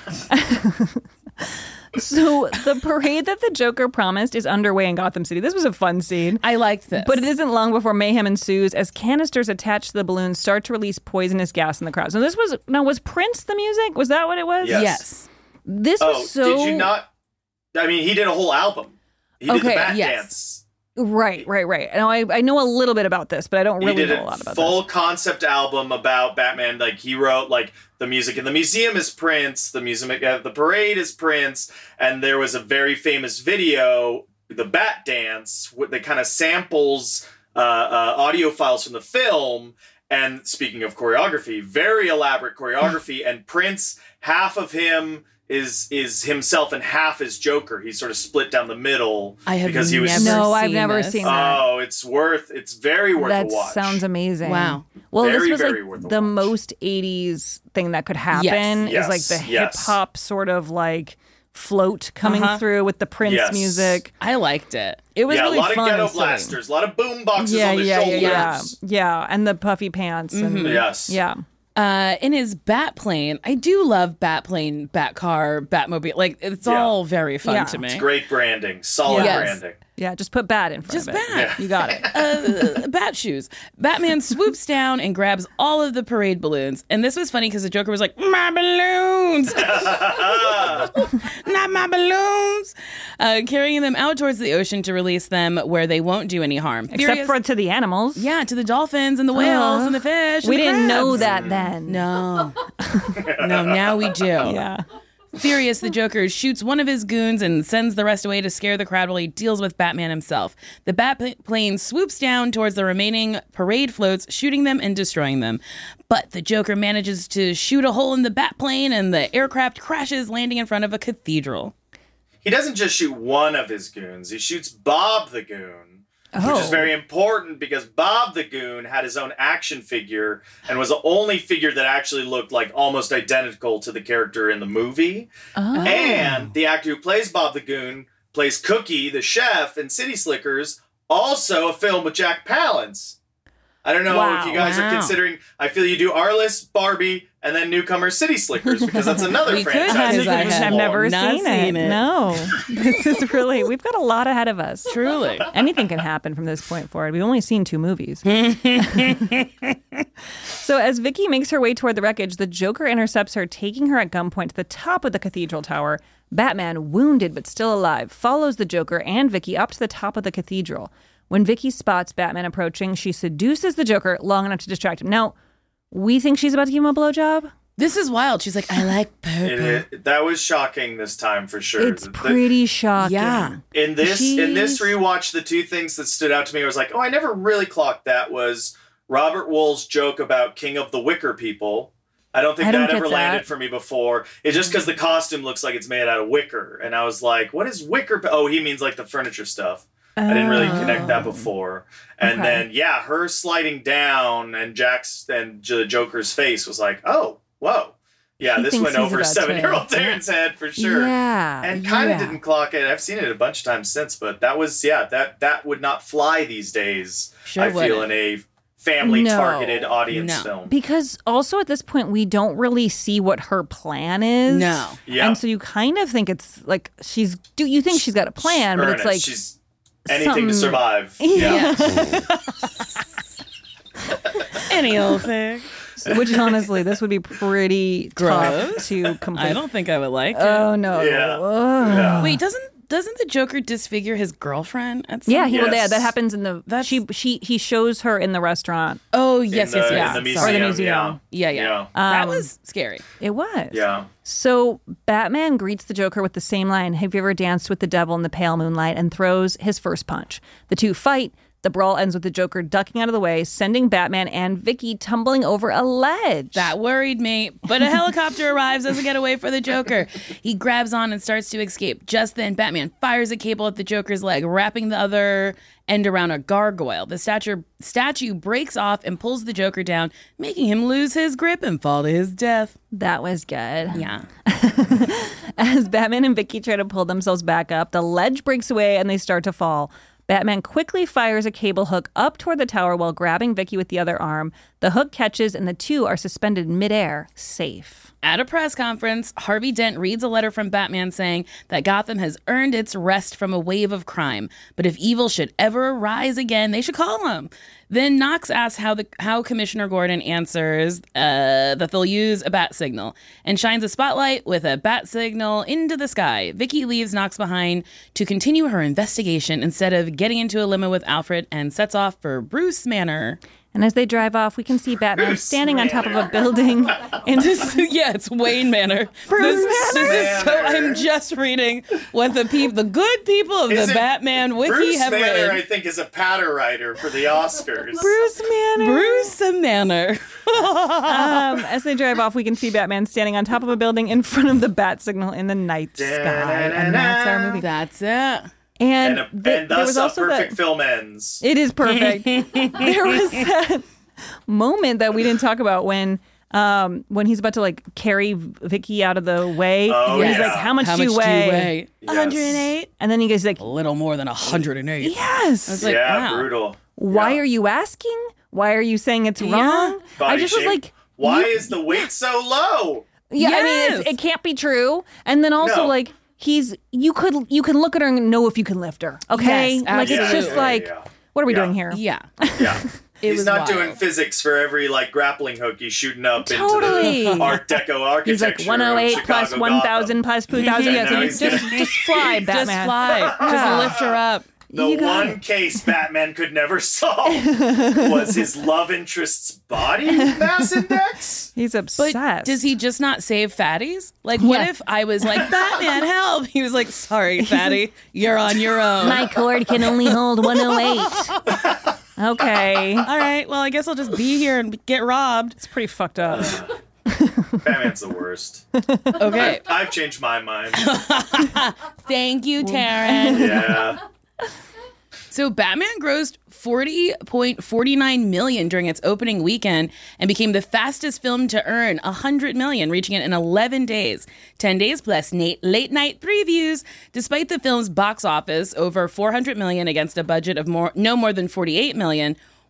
So the parade that the Joker promised is underway in Gotham City. This was a fun scene. I liked this. But it isn't long before mayhem ensues as canisters attached to the balloons start to release poisonous gas in the crowd. So this was, now was Prince the music? Was that what it was? Yes. Yes. This Oh, was so... did you not? I mean, he did a whole album. He did Okay, the Bat yes. Dance. Right, right, right. Now, I, I know a little bit about this, but I don't really he did know a lot a about full this. concept album about Batman. Like he wrote, like the music in the museum is Prince, the music at the parade is Prince, and there was a very famous video, the Bat Dance, that kind of samples uh, uh, audio files from the film. And speaking of choreography, very elaborate choreography, and Prince, half of him is is himself and half is Joker. He's sort of split down the middle. I have because he was never No, I've seen never this. seen that. Oh, it's worth. It's very worth That a watch. sounds amazing. Wow. Well, Very, this was very like worth a the watch. most eighties thing that could happen Yes. is like the Yes. hip hop sort of like float coming Uh-huh. through with the Prince Yes. music. I liked it. It was yeah, really a lot fun of ghetto and silly. blasters, a lot of boom boxes Yeah, on the yeah, yeah, shoulders. yeah, yeah, and the puffy pants. And, Yes. yeah. Uh, in his Batplane, I do love Batplane, Batcar, Batmobile. Like, it's Yeah. all very fun Yeah. to me. It's great branding, solid Yes. branding. Yeah, just put bat in front Just of it. Bat. You got it. uh, bat shoes. Batman swoops down and grabs all of the parade balloons. And this was funny because the Joker was like, "My balloons! Not my balloons!" Uh, carrying them out towards the ocean to release them where they won't do any harm. Except Furious- for to the animals. Yeah, to the dolphins and the whales Uh, and the fish. We and the didn't know crabs. that then. No. No, now we do. Yeah. Furious, the Joker shoots one of his goons and sends the rest away to scare the crowd while he deals with Batman himself. The Batplane swoops down towards the remaining parade floats, shooting them and destroying them. But the Joker manages to shoot a hole in the Batplane and the aircraft crashes, landing in front of a cathedral. He doesn't just shoot one of his goons, he shoots Bob the Goon. Oh. Which is very important because Bob the Goon had his own action figure and was the only figure that actually looked like almost identical to the character in the movie. Oh. And the actor who plays Bob the Goon plays Cookie, the chef in City Slickers, also a film with Jack Palance. I don't know Wow, if you guys wow. are considering. I feel you do our list, Barbie, and then Newcomer City Slickers because that's another We could, franchise. because I you can have I've never Not seen, seen it. it. No, this is really, we've got a lot ahead of us. Truly. Anything can happen from this point forward. We've only seen two movies. So as Vicky makes her way toward the wreckage, the Joker intercepts her, taking her at gunpoint to the top of the cathedral tower. Batman, wounded but still alive, follows the Joker and Vicky up to the top of the cathedral. When Vicky spots Batman approaching, she seduces the Joker long enough to distract him. Now, we think she's about to give him a blowjob. This is wild. She's like, I like purple. It, it, that was shocking this time for sure. It's The- pretty shocking. Yeah. In this in this She's- rewatch, the two things that stood out to me was like, oh, I never really clocked that was Robert Wool's joke about King of the Wicker People. I don't think I don't that get ever that. landed for me before. It's just because the costume looks like it's made out of wicker, and I was like, what is wicker? pa- Oh, he means like the furniture stuff. I didn't really connect that before. And Okay. then yeah, her sliding down and Jack's and J- Joker's face was like, oh, whoa. Yeah, He this thinks went he's over about to- seven-year-old Darren's head for sure. Yeah, And kind of yeah. didn't clock it. I've seen it a bunch of times since, but that was, yeah, that that would not fly these days, Sure I feel, wouldn't. in a family-targeted No. audience No. film. Because also at this point, we don't really see what her plan is. No. Yeah. And so you kind of think it's like she's, do you think she's got a plan, but it's Ernest, like, she's anything to something- survive. Yeah. Any old thing. which honestly, this would be pretty tough Gross. to complete. I don't think I would like it. Oh, no. Yeah. Ugh. Yeah. Wait, doesn't doesn't the Joker disfigure his girlfriend at some Yeah, he, well, yeah, Yes. that happens in the. That's- She she he shows her in the restaurant. Oh, yes, in yes, the, yes. in the Sorry. museum. Or the museum. Yeah, yeah. Yeah. that Um, was scary. It was. Yeah. So Batman greets the Joker with the same line, "Have you ever danced with the devil in the pale moonlight?" and throws his first punch. The two fight. The brawl ends with the Joker ducking out of the way, sending Batman and Vicky tumbling over a ledge. That worried me. But a helicopter arrives as a getaway for the Joker. He grabs on and starts to escape. Just then, Batman fires a cable at the Joker's leg, wrapping the other end around a gargoyle. The statue, statue breaks off and pulls the Joker down, making him lose his grip and fall to his death. That was good. Yeah. As Batman and Vicky try to pull themselves back up, the ledge breaks away and they start to fall. Batman quickly fires a cable hook up toward the tower while grabbing Vicky with the other arm. The hook catches and the two are suspended midair, safe. At a press conference, Harvey Dent reads a letter from Batman saying that Gotham has earned its rest from a wave of crime, but if evil should ever arise again, they should call him. Then Knox asks how the how Commissioner Gordon answers uh, that they'll use a bat signal and shines a spotlight with a bat signal into the sky. Vicky leaves Knox behind to continue her investigation instead of getting into a limo with Alfred and sets off for Bruce Manor. And as they drive off, we can see Batman standing on top of a building. And This, yeah, it's Wayne Manor. Bruce this, this is so. Manor. I'm just reading what the people, the good people of Is the it- Batman wiki Bruce have Manor, written. I think, is a patter writer for the Oscars. Bruce Manor. Bruce Manor. Um, as they drive off, we can see Batman standing on top of a building in front of the bat signal in the night sky. And that's our movie. That's it. And, And, a, th- and there thus was a also perfect that. film ends. It is perfect. There was that moment that we didn't talk about when um when he's about to like carry Vicky out of the way. Oh, where he's yeah. like, "How much How do much you weigh?" do you weigh? Yes. one hundred eight. And then he goes like, A little more than one hundred eight. "Yes." I was like, yeah, wow. brutal. Why Yeah. are you asking? Why are you saying it's Yeah. wrong? I Body just was shape. like, Why you- is the weight so low? Yeah, I mean, Yes. it's, it can't be true. And then also No. like he's you could you can look at her and know if you can lift her. Okay, Yes, like it's absolutely. just Yeah, yeah, like, yeah. what are we Yeah. doing here? Yeah. Yeah. It He's was not wild. doing physics for every like grappling hook he's shooting up Totally. into the Art Deco architecture. He's like one oh eight of plus Chicago one thousand Gotham. plus two thousand. Yeah, And so now you he's just gonna- just fly, Just Batman. fly. Just lift her up. The You got one it. case Batman could never solve was his love interest's body mass index. He's But obsessed. does he just not save fatties? Like, what Yeah. if I was like, Batman, help? He was like, sorry, fatty, you're on your own. My cord can only hold one oh eight. Okay. All right, well, I guess I'll just be here and get robbed. It's pretty fucked up. Batman's the worst. Okay. I've, I've changed my mind. Thank you, Taryn. Yeah. So Batman grossed forty point four nine million during its opening weekend and became the fastest film to earn one hundred million, reaching it in eleven days. ten days plus na- late night previews. Despite the film's box office over four hundred million against a budget of more no more than forty-eight million,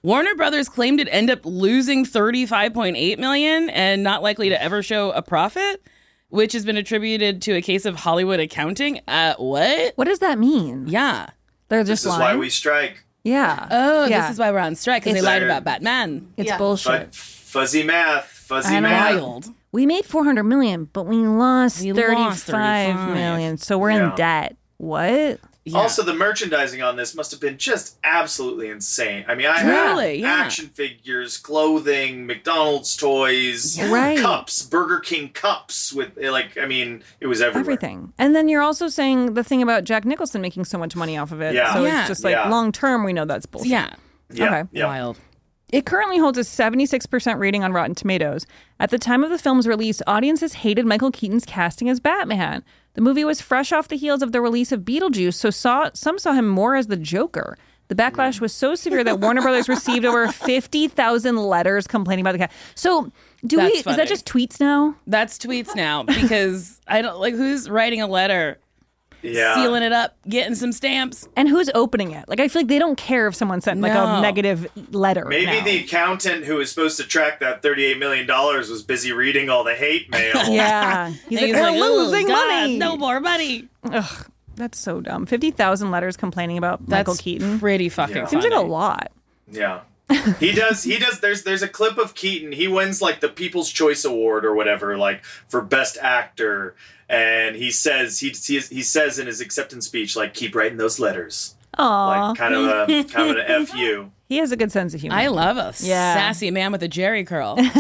Warner Brothers claimed it'd end up losing thirty-five point eight million dollars and not likely to ever show a profit, which has been attributed to a case of Hollywood accounting. Uh, what? What does that mean? Yeah. They're just This is lying? why we strike. Yeah. Oh, yeah. this is why we're on strike, because they It's- lied about Batman. It's Yeah. bullshit. But fuzzy math, fuzzy I know. math. Wild. We made four hundred million, but we lost We thirty-five lost thirty-five. million. So we're Yeah. in debt. What? Yeah. Also, the merchandising on this must have been just absolutely insane. I mean, I Really, had yeah. action figures, clothing, McDonald's toys, Yeah. Right. cups, Burger King cups with, like, I mean, it was everywhere. Everything. And then you're also saying the thing about Jack Nicholson making so much money off of it. Yeah. So Yeah. it's just like Yeah. long term, we know that's bullshit. Yeah. Yeah. Okay. Yeah. Wild. It currently holds a seventy-six percent rating on Rotten Tomatoes. At the time of the film's release, audiences hated Michael Keaton's casting as Batman. The movie was fresh off the heels of the release of Beetlejuice, so saw, some saw him more as the Joker. The backlash was so severe that Warner Brothers received over fifty thousand letters complaining about the cast. So, do That's we? Is funny. that just tweets now? That's tweets now because I don't like who's writing a letter, Yeah. sealing it up, getting some stamps. And who's opening it? Like, I feel like they don't care if someone sent like No. a negative letter. Maybe now. the accountant who was supposed to track that thirty-eight million dollars was busy reading all the hate mail. Yeah, he's And like, he's we're like, "Oh, losing God, money. no more money. Ugh, that's so dumb. Fifty thousand letters complaining about Michael That's Keaton. pretty fucking Yeah. Seems like a funny. lot. Yeah. He does he does there's there's a clip of Keaton. He wins like the People's Choice Award or whatever, like for best actor, and he says he he, he says in his acceptance speech, like, keep writing those letters. Aw, Like kind of a kind of an F you. he has a good sense of humor. I love a Yeah. sassy man with a Jerry curl. He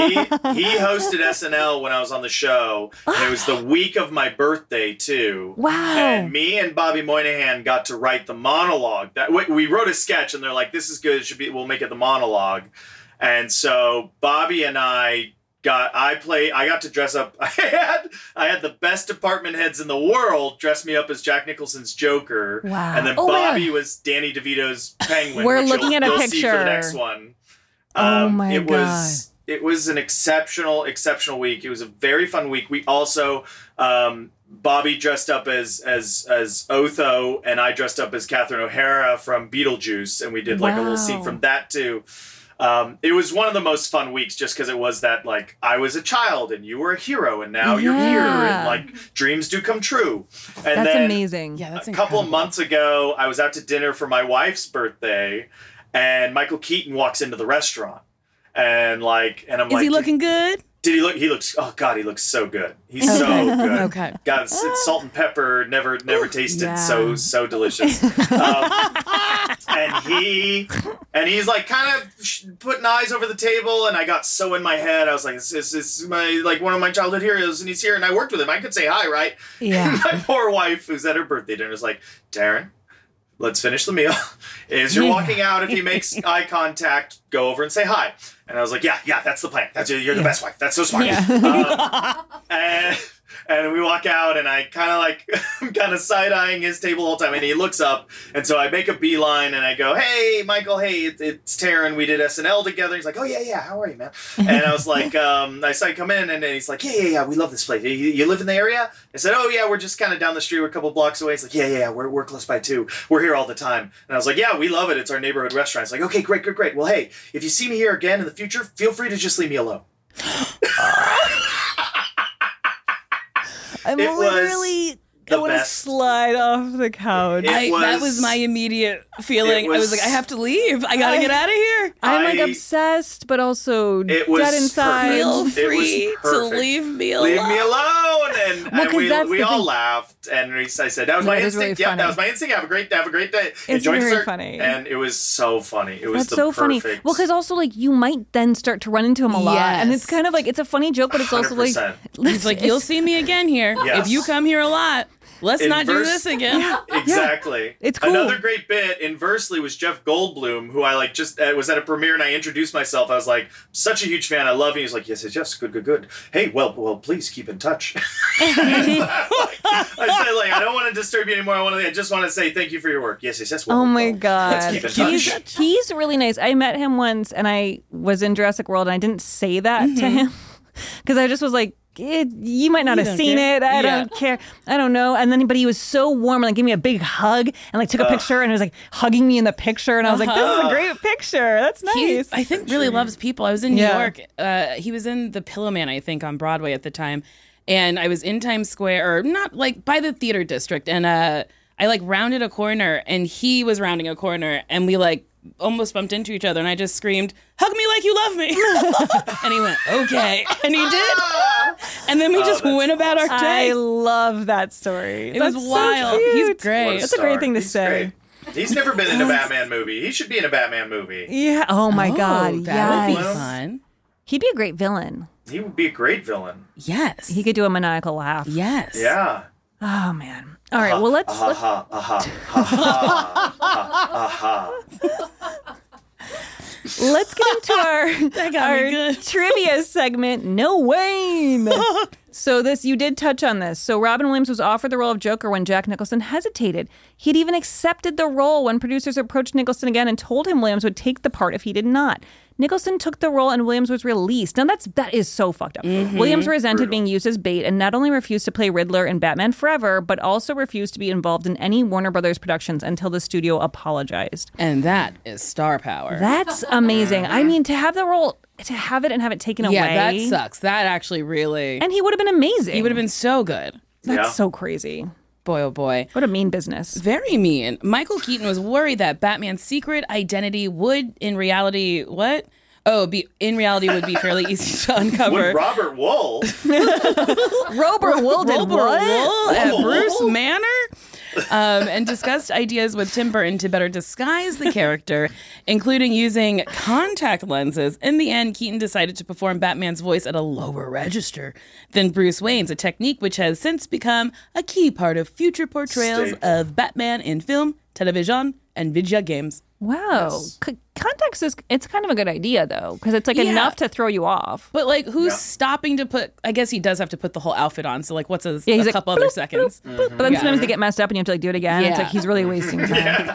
he hosted S N L when I was on the show, and it was the week of my birthday too. Wow. And me and Bobby Moynihan got to write the monologue. That we, we wrote a sketch, and they're like, "This is good. It should be. We'll make it the monologue." And so Bobby and I got. I play. I got to dress up. I had. I had the best department heads in the world dress me up as Jack Nicholson's Joker. Wow. And then Oh my Bobby God. was Danny DeVito's Penguin. We're which looking you'll, at a you'll see for the picture. next one. Oh Um, my it was it was an exceptional exceptional week. It was a very fun week. We also um, Bobby dressed up as as as Otho, and I dressed up as Catherine O'Hara from Beetlejuice, and we did like a little scene Wow. from that too. Um, it was one of the most fun weeks just because it was that, like, I was a child and you were a hero and now you're here Yeah. and, like, dreams do come true. And That's then amazing. Yeah, that's a couple of incredible. months ago, I was out to dinner for my wife's birthday, and Michael Keaton walks into the restaurant, and like, and I'm Is like, he looking good? Did he look? He looks. Oh God, he looks so good. He's so Okay. good. Okay. God, s- salt and pepper never never tasted yeah. so so delicious. Um, and he and he's like kind of sh- putting eyes over the table, and I got so in my head. I was like, this, this, this is my like one of my childhood heroes, and he's here, and I worked with him. I could say hi, right? Yeah. And my poor wife, who's at her birthday dinner, is like, Darren, let's finish the meal. As you're walking out, if he makes eye contact, go over and say hi. And I was like, yeah, yeah, that's the plan. That's you're the best wife. That's so smart. Um, and and we walk out, and I kind of like, I'm kind of side eyeing his table the whole time, and he looks up, and so I make a beeline, and I go, hey, Michael, hey, it, it's Taryn. We did S N L together. He's like, oh yeah, yeah. How are you, man? And I was like, um, I saw you come in, and then he's like, yeah, yeah, yeah. We love this place. You, you live in the area? I said, oh yeah, we're just kind of down the street. We're a couple blocks away. He's like, yeah, yeah, yeah. We're we're close by too. We're here all the time. And I was like, yeah, we love it. It's our neighborhood restaurant. It's like, okay, great, great, great. Well, hey, if you see me here again in the future, feel free to just leave me alone. I'm It was literally the I want to best. slide off the couch. It I, that was- was my immediate feeling. it I was was- like, I have to leave. I gotta get out of here. I'm like I- obsessed, but also It was dead inside. perfect. Feel It was free to perfect. leave me alone. Leave me alone, and, Well, and 'cause we, that's we the all thing. laughed, and we, I said that was No, my it was instinct. really yeah, funny. that was my instinct. Have a great, have a great day. It's Enjoy very dessert. funny. And it was so funny. It was That's the so funny. perfect. Well, because also like you might then start to run into him a lot, and Yes. it's kind of like it's a funny joke, but it's also like one hundred percent. He's like, you'll see me again here. Yes. If you come here a lot, let's not do Inverse- this again. Exactly. It's cool. Another great bit, inversely, was Jeff Goldblum, who I like just uh, was at a premiere, and I introduced myself. I was like, such a huge fan. I love you. He's like, yes, yes, yes, good, good, good. Hey, well, well, please keep in touch. I said, like, I don't want to disturb you anymore. I want to. I just want to say thank you for your work. Yes, yes, yes. Well, Oh my well, god, Let's keep in he's touch. he's really nice. I met him once, and I was in Jurassic World, and I didn't say that to Mm-hmm. him because I just was like, it, you might not You have don't seen care. it. I Yeah. don't care. I don't know. And then, but he was so warm and like gave me a big hug and like took a Ugh. picture and was like hugging me in the picture. And I was like, this is a Uh-huh. great picture. That's He, nice. I think, really loves people. I was in New Yeah. York. Uh, he was in The Pillowman, I think, on Broadway at the time. And I was in Times Square, or not like by the theater district. And uh, I like rounded a corner and he was rounding a corner and we like almost bumped into each other. And I just screamed, hug me like you love me. And he went, okay. And he did. And then we Oh, just that's went about our day. I love that story. It That's was so wild. cute. He's What great. That's a great star. thing to He's say. great. He's never been in a Batman movie. He should be in a Batman movie. Yeah. Oh my Oh, God. that would be Yes. fun. He'd be a great villain. He would be a great villain. Yes. He could do a maniacal laugh. Yes. Yeah. Oh man. All right. Well, let's. Aha, let's aha, aha, aha, aha, aha. Let's get into our, got me our good. trivia segment. No Wayne. So this, you did touch on this. So Robin Williams was offered the role of Joker when Jack Nicholson hesitated. He'd even accepted the role when producers approached Nicholson again and told him Williams would take the part if he did not. Nicholson took the role and Williams was released. Now that's that is so fucked up. Mm-hmm. Williams resented being used as bait and not only refused to play Riddler in Batman Forever, but also refused to be involved in any Warner Brothers productions until the studio apologized. And that is star power. That's amazing. I mean, to have the role, to have it and have it taken yeah, away. that sucks. That actually really. And he would have been amazing. He would have been so good. That's Yeah. so crazy. Boy, oh boy. What a mean business. Very mean. Michael Keaton was worried that Batman's secret identity would, in reality, what? Oh, be in reality would be fairly easy to uncover. Would Robert Wool? Robert Wool did Robert what? Wool at Wool? Bruce Manor? Um, and discussed ideas with Tim Burton to better disguise the character, including using contact lenses. In the end, Keaton decided to perform Batman's voice at a lower register than Bruce Wayne's, a technique which has since become a key part of future portrayals Staple. of Batman in film, television, and video games. Wow. Yes. C- context is, it's kind of a good idea, though, because it's like Yeah. enough to throw you off. But like, who's Yeah. stopping to put? I guess he does have to put the whole outfit on. So like, what's a, Yeah, he's a like, couple other bloop, seconds? But then Yeah. sometimes they get messed up and you have to like do it again. It's Yeah. like he's really wasting time.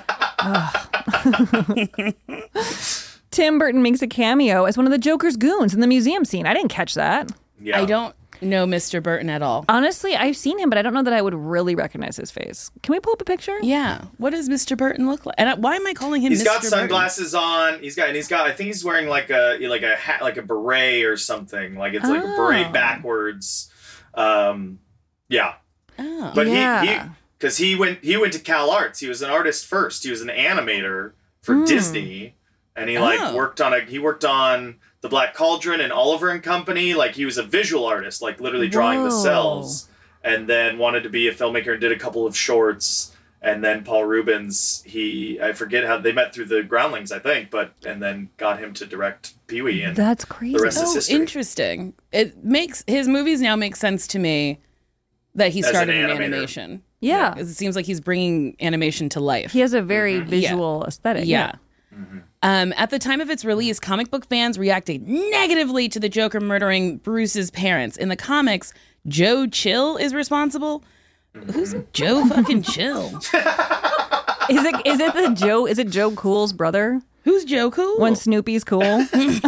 Tim Burton makes a cameo as one of the Joker's goons in the museum scene. I didn't catch that. Yeah. I don't know Mister Burton at all. Honestly, I've seen him, but I don't know that I would really recognize his face. Can we pull up a picture? Yeah. What does Mister Burton look like? And I- why am I calling him He's Mister got sunglasses on. He's got and he's got. I think he's wearing like a like a hat, like a beret or something. Like it's like a beret Oh. backwards. Um, yeah. Burton? Oh. But Yeah. he he because he went he went to Cal Arts. He was an artist first. He was an animator for Mm. Disney, and he like Oh. worked on a he worked on The Black Cauldron and Oliver and Company. Like he was a visual artist, like literally drawing the Whoa. cells, and then wanted to be a filmmaker and did a couple of shorts. And then Paul Rubens, he I forget how they met through the Groundlings, I think, but and then got him to direct Pee-wee, and That's crazy. the rest is Oh, history. interesting. It makes his movies now make sense to me that he As an started in animator. animation. Yeah. 'Cause it seems like he's bringing animation to life. He has a very Mm-hmm. visual aesthetic. Yeah. Um, at the time of its release, comic book fans reacted negatively to the Joker murdering Bruce's parents. In the comics, Joe Chill is responsible. Who's Joe fucking Chill? Is it is it the Joe is it Joe Cool's brother? Who's Joe Cool? When Snoopy's cool?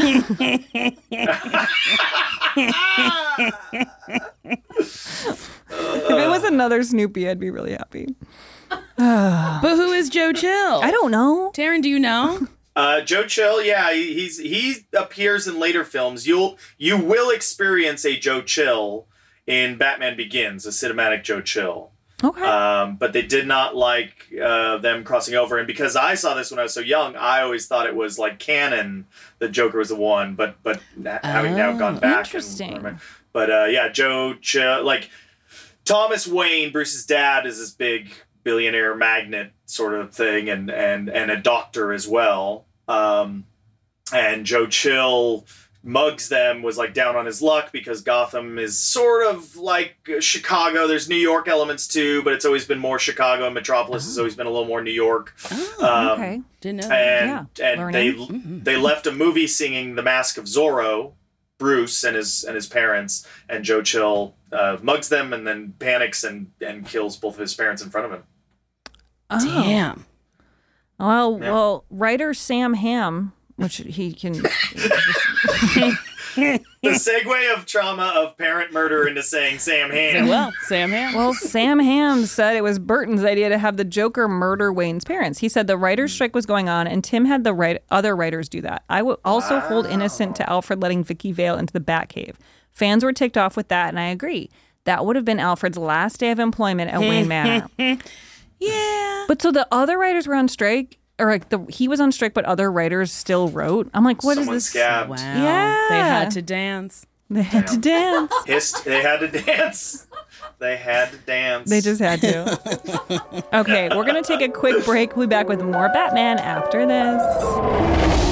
If it was another Snoopy, I'd be really happy. But who is Joe Chill? I don't know. Taryn, do you know? Uh, Joe Chill, yeah, he- he's he appears in later films. You'll you will experience a Joe Chill in Batman Begins, a cinematic Joe Chill. Okay. Um, but they did not like uh, them crossing over, and because I saw this when I was so young, I always thought it was like canon that Joker was the one. But but having now gone back, and- interesting. but uh, yeah, Joe Chill, like Thomas Wayne, Bruce's dad, is this big billionaire magnate sort of thing, and and and a doctor as well. Um, and Joe Chill mugs them, was like down on his luck because Gotham is sort of like Chicago. There's New York elements too, but it's always been more Chicago, and Metropolis has always been a little more New York. Oh, Um, okay. Didn't know. that. And Yeah, and they learning. they left a movie singing The Mask of Zorro, Bruce and his and his parents, and Joe Chill uh, mugs them and then panics and and kills both of his parents in front of him. Oh. Damn. Well, Yeah. well, writer Sam Hamm, which he can. the segue of trauma of parent murder into saying Sam Hamm. Well, Sam Hamm. Well, Sam Hamm said it was Burton's idea to have the Joker murder Wayne's parents. He said the writer's strike was going on, and Tim had the right other writers do that. I would also wow. hold innocent to Alfred letting Vicky Vale into the Batcave. Fans were ticked off with that, and I agree. That would have been Alfred's last day of employment at Wayne Manor. Yeah. But so the other writers were on strike? Or like the he was on strike, but other writers still wrote. I'm like, what Someone is this? Scabbed. Wow. Yeah. They had to dance. They had Damn. to dance. Hist- they had to dance. They had to dance. They just had to. Okay, we're going to take a quick break. We'll be back with more Batman after this.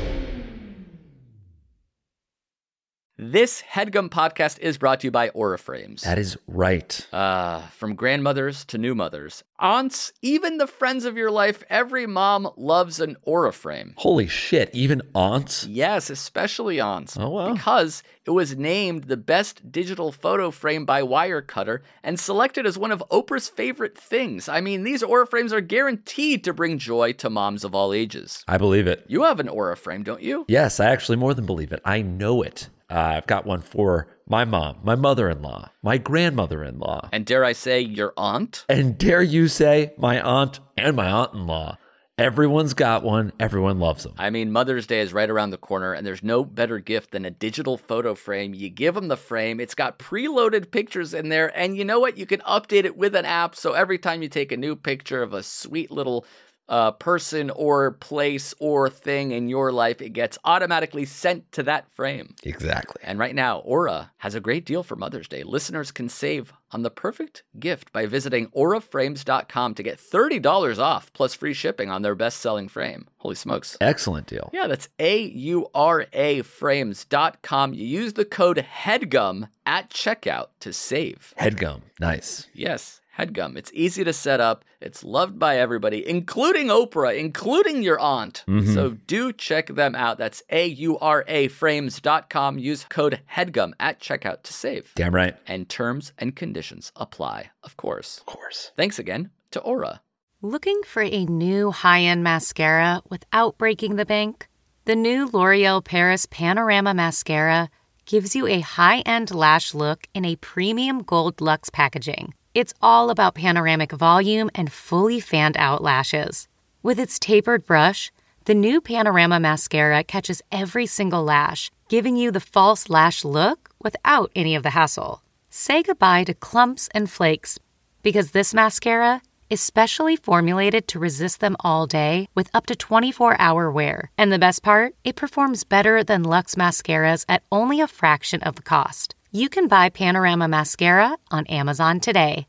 This HeadGum podcast is brought to you by Aura Frames. That is right. Uh, from grandmothers to new mothers, aunts, even the friends of your life, every mom loves an Aura Frame. Holy shit, even aunts? Yes, especially aunts. Oh, wow. Because it was named the best digital photo frame by Wirecutter and selected as one of Oprah's favorite things. I mean, these Aura Frames are guaranteed to bring joy to moms of all ages. I believe it. You have an Aura Frame, don't you? Yes, I actually more than believe it. I know it. Uh, I've got one for my mom, my mother-in-law, my grandmother-in-law. And dare I say, your aunt? And dare you say, my aunt and my aunt-in-law. Everyone's got one. Everyone loves them. I mean, Mother's Day is right around the corner, and there's no better gift than a digital photo frame. You give them the frame. It's got preloaded pictures in there, and you know what? You can update it with an app, so every time you take a new picture of a sweet little uh, person or place or thing in your life, it gets automatically sent to that frame. Exactly. And right now, Aura has a great deal for Mother's Day. Listeners can save on the perfect gift by visiting aura frames dot com to get thirty dollars off plus free shipping on their best-selling frame. Holy smokes. Excellent deal. Yeah, that's A U R A frames dot com. You use the code HEADGUM at checkout to save. HEADGUM. Nice. Yes. HeadGum. It's easy to set up. It's loved by everybody, including Oprah, including your aunt. Mm-hmm. So do check them out. That's A U R A frames dot com. Use code HEADGUM at checkout to save. Damn right. And terms and conditions apply, of course. Of course. Thanks again to Aura. Looking for a new high-end mascara without breaking the bank? The new L'Oreal Paris Panorama Mascara gives you a high-end lash look in a premium gold luxe packaging. It's all about panoramic volume and fully fanned out lashes. With its tapered brush, the new Panorama Mascara catches every single lash, giving you the false lash look without any of the hassle. Say goodbye to clumps and flakes, because this mascara is specially formulated to resist them all day with up to twenty-four hour wear. And the best part? It performs better than Luxe mascaras at only a fraction of the cost. You can buy Panorama Mascara on Amazon today.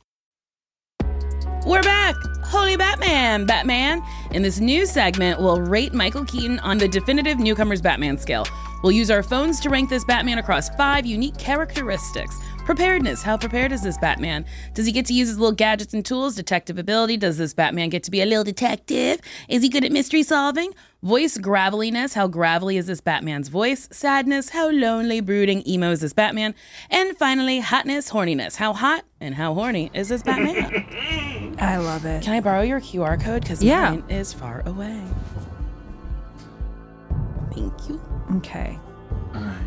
We're back! Holy Batman! Batman! In this new segment, we'll rate Michael Keaton on the definitive newcomer's Batman scale. We'll use our phones to rank this Batman across five unique characteristics. Preparedness. How prepared is this Batman? Does he get to use his little gadgets and tools? Detective ability. Does this Batman get to be a little detective? Is he good at mystery solving? Voice graveliness. How gravelly is this Batman's voice? Sadness. How lonely, brooding, emo is this Batman? And finally, hotness, horniness. How hot and how horny is this Batman? I love it. Can I borrow your Q R code? Because yeah. mine is far away. Thank you. Okay. All right.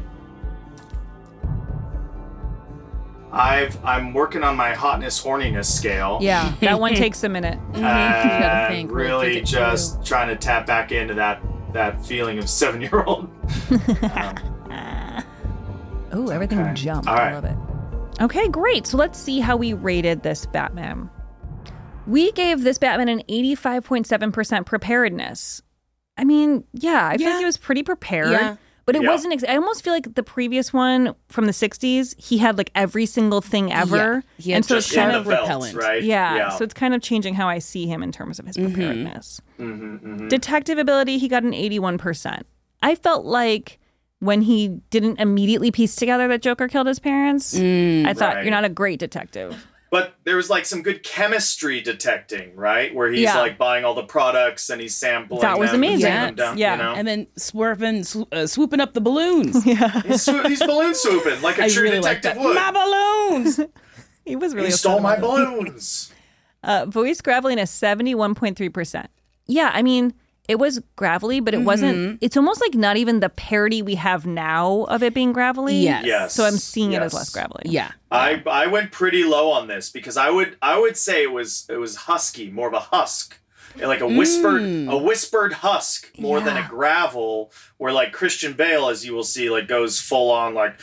I've I'm working on my hotness horniness scale. Yeah, that one takes a minute. Mm-hmm. Uh, you gotta think. Really, just through. Trying to tap back into that that feeling of seven year old. um, oh, everything okay. jumped. All right. I love it. Okay, great. So let's see how we rated this Batman. We gave this Batman an eighty-five point seven percent preparedness. I mean, yeah, I yeah. feel like he was pretty prepared. Yeah. But it yeah. wasn't, ex- I almost feel like the previous one from the sixties, he had like every single thing ever. Yeah. He had and so just it's kind the of belt, repellent. Right? Yeah, yeah. So it's kind of changing how I see him in terms of his preparedness. Mm-hmm, mm-hmm. Detective ability, he got an eighty-one percent. I felt like when he didn't immediately piece together that Joker killed his parents, mm, I thought, right. you're not a great detective. But there was like some good chemistry detecting, right? Where he's yeah. like buying all the products and he's sampling That was them amazing. and them down, yeah. you know? And then swerving, sw- uh, swooping up the balloons. yeah. He's, swo- he's balloon swooping like a I true really detective like would. My balloons! He was really He stole my balloons. Uh, voice graveling is seventy-one point three percent. Yeah, I mean, it was gravelly, but it mm-hmm. wasn't. It's almost like not even the parody we have now of it being gravelly. Yes. yes. So I'm seeing yes. it as less gravelly. Yeah. I I went pretty low on this because I would I would say it was it was husky, more of a husk. Like a whispered mm. a whispered husk more yeah. than a gravel, where like Christian Bale, as you will see, like goes full on like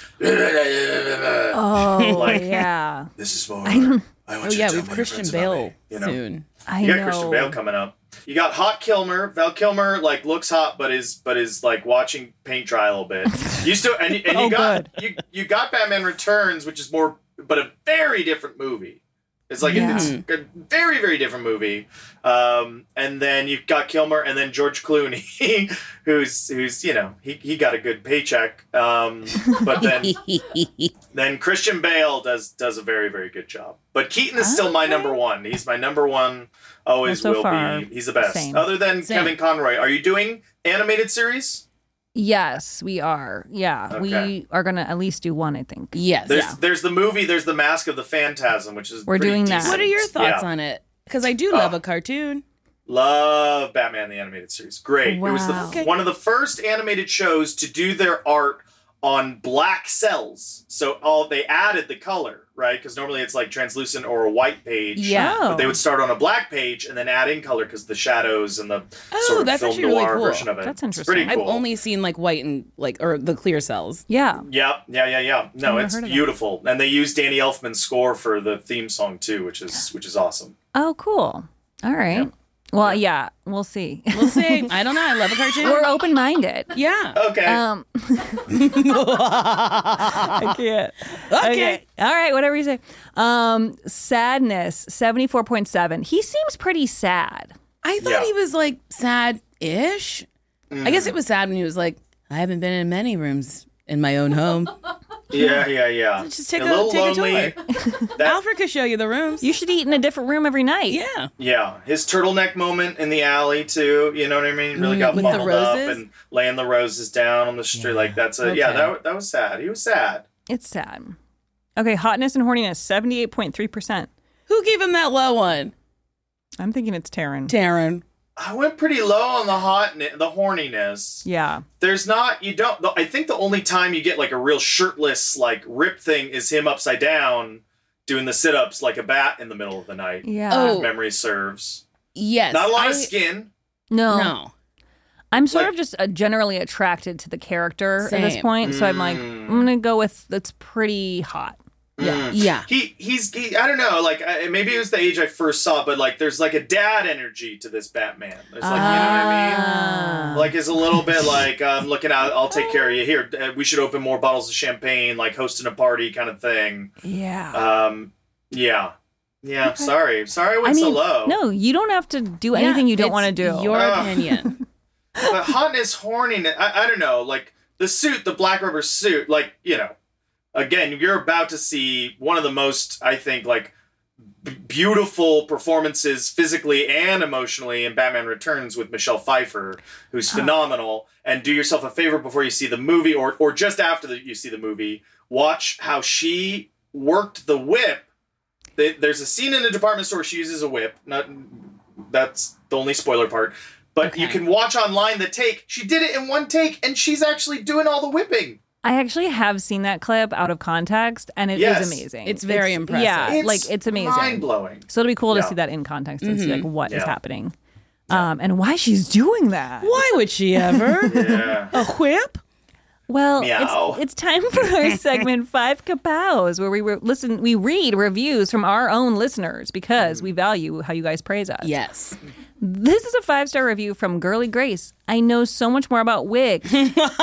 oh like, yeah. This is more. I don't, I want oh you yeah, to we have Christian Bale you know? soon. I you got know. Christian Bale coming up. You got Hot Kilmer. Val Kilmer like looks hot, but is but is like watching paint dry a little bit. You still and, and you oh, got good. you you got Batman Returns, which is more, but a very different movie. It's like yeah. it's a very, very different movie. Um, and then you've got Kilmer and then George Clooney, who's, who's you know, he, he got a good paycheck. Um, but then then Christian Bale does does a very, very good job. But Keaton is still okay. my number one. He's my number one, always well, so will far, be. He's the best. same. Other than Same. Kevin Conroy. Are you doing animated series? Yes, we are. Yeah, Okay. we are going to at least do one, I think. Yes. There's Yeah. there's the movie, there's the Mask of the Phantasm, which is We're pretty doing that. decent. What are your thoughts Yeah. on it? Because I do love Oh. a cartoon. Love Batman the Animated Series. Great. It was the, Wow. Okay. one of the first animated shows to do their art on black cells. So all they added the color, right? Because normally it's like translucent or a white page. Yeah. But they would start on a black page and then add in color because the shadows and the Oh, sort of that's film actually really noir cool. version of it. That's It's interesting. pretty cool. I've only seen like white and like or the clear cells. Yeah. Yeah, yeah, yeah, yeah. No, never it's heard of it. beautiful. And they used Danny Elfman's score for the theme song too, which is which is awesome. Oh, cool. All right. Yeah. Well, yeah, we'll see. We'll see. I don't know. I love a cartoon. We're open-minded. Yeah. Okay. Um, I can't. Okay. All right, whatever you say. Um, sadness, seventy-four point seven. He seems pretty sad. I thought Yeah. he was like sad-ish. I guess it was sad when he was like, I haven't been in many rooms in my own home. Yeah, yeah, yeah. Just take a a, little take lonely. a tour. That- Alfred could show you the rooms. You should eat in a different room every night. Yeah. Yeah, his turtleneck moment in the alley too. You know what I mean? Really Mm, got with the bundled up roses? and laying the roses down on the street. Yeah. Like that's a yeah. Okay. That that was sad. He was sad. It's sad. Okay, hotness and horniness, seventy-eight point three percent. Who gave him that low one? I'm thinking it's Taryn. Taryn. I went pretty low on the hot the horniness. Yeah. There's not you don't. I think the only time you get like a real shirtless like rip thing is him upside down doing the sit ups like a bat in the middle of the night. Yeah. Oh. If memory serves. Yes. Not a lot I, of skin. No. No. I'm sort Like- of just uh, generally attracted to the character at this Same. point, so I'm like, Mm. I'm gonna go with that's pretty hot. Yeah. Yeah. He he's he, I don't know, like I, maybe it was the age I first saw it, but like there's like a dad energy to this Batman. There's like, you know what I Ah. mean? Like it's a little bit like I'm looking out, I'll take care of you here. uh, We should open more bottles of champagne, like hosting a party kind of thing. Yeah. Um, yeah, yeah. Okay. Sorry, sorry, I went I mean, so low. no, you don't have to do anything you don't it's want to do. Your Ugh. opinion. But hotness, horniness, I, I don't know. Like the suit, the black rubber suit, like you know. Again, you're about to see one of the most, I think, like, b- beautiful performances physically and emotionally in Batman Returns with Michelle Pfeiffer, who's phenomenal. And do yourself a favor before you see the movie, or or just after the, you see the movie, watch how she worked the whip. They, there's a scene in a department store she uses a whip. Not that's the only spoiler part. But Okay. you can watch online the take. She did it in one take, and she's actually doing all the whipping. I actually have seen that clip out of context, and it is Yes. amazing. It's very impressive. Yeah, It's like it's amazing. mind-blowing. So it'll be cool Yeah. to see that in context and see like what is Yeah. happening, um, and why she's doing that. Why would she ever? Yeah. A whip? Well, Meow. it's it's time for our segment Five Kapows, where we re- listen, we read reviews from our own listeners because we value how you guys praise us. Yes. This is a five star review from Girly Grace. I know so much more about wigs.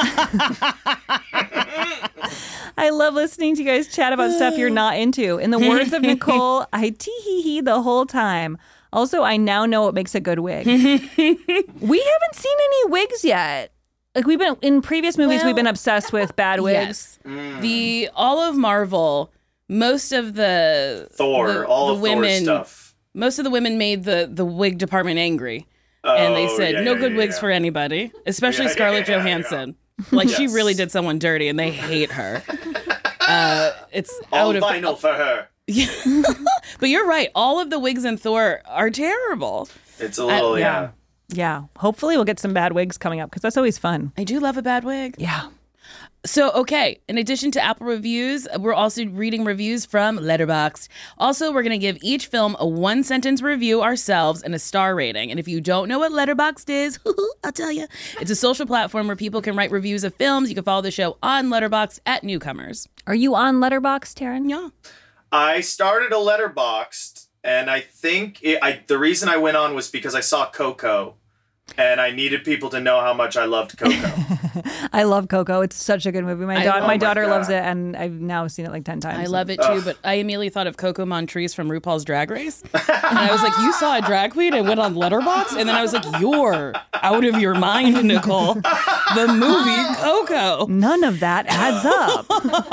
I love listening to you guys chat about stuff you're not into. In the words of Nicole, I tee hee hee the whole time. Also, I now know what makes a good wig. We haven't seen any wigs yet. Like we've been in previous movies, Well, we've been obsessed with bad wigs. Yes. The all of Marvel, most of the Thor, the, all the of women, Thor's stuff. Most of the women made the the wig department angry, and they Oh, said yeah, no yeah, good yeah, wigs yeah. for anybody, especially Yeah, Scarlett yeah, yeah, Johansson. Like she Yes. really did someone dirty, and they hate her. Uh, it's All out of vinyl for her. Yeah. But you're right. All of the wigs in Thor are terrible. It's a little, Uh, yeah. Yeah. Hopefully we'll get some bad wigs coming up because that's always fun. I do love a bad wig. Yeah. So, okay, in addition to Apple reviews, we're also reading reviews from Letterboxd. Also, we're going to give each film a one-sentence review ourselves and a star rating. And if you don't know what Letterboxd is, I'll tell you. It's a social platform where people can write reviews of films. You can follow the show on Letterboxd at Newcomers. Are you on Letterboxd, Taryn? Yeah. I started a Letterboxd, and I think it, I, the reason I went on was because I saw Coco. And I needed people to know how much I loved Coco. I love Coco. It's such a good movie. My, da- I, oh my daughter my loves it, and I've now seen it like ten times. I love it too, Ugh. But I immediately thought of Coco Montrese from RuPaul's Drag Race. And I was like, you saw a drag queen and went on Letterboxd? And then I was like, you're out of your mind, Nicole. The movie Coco. None of that adds up.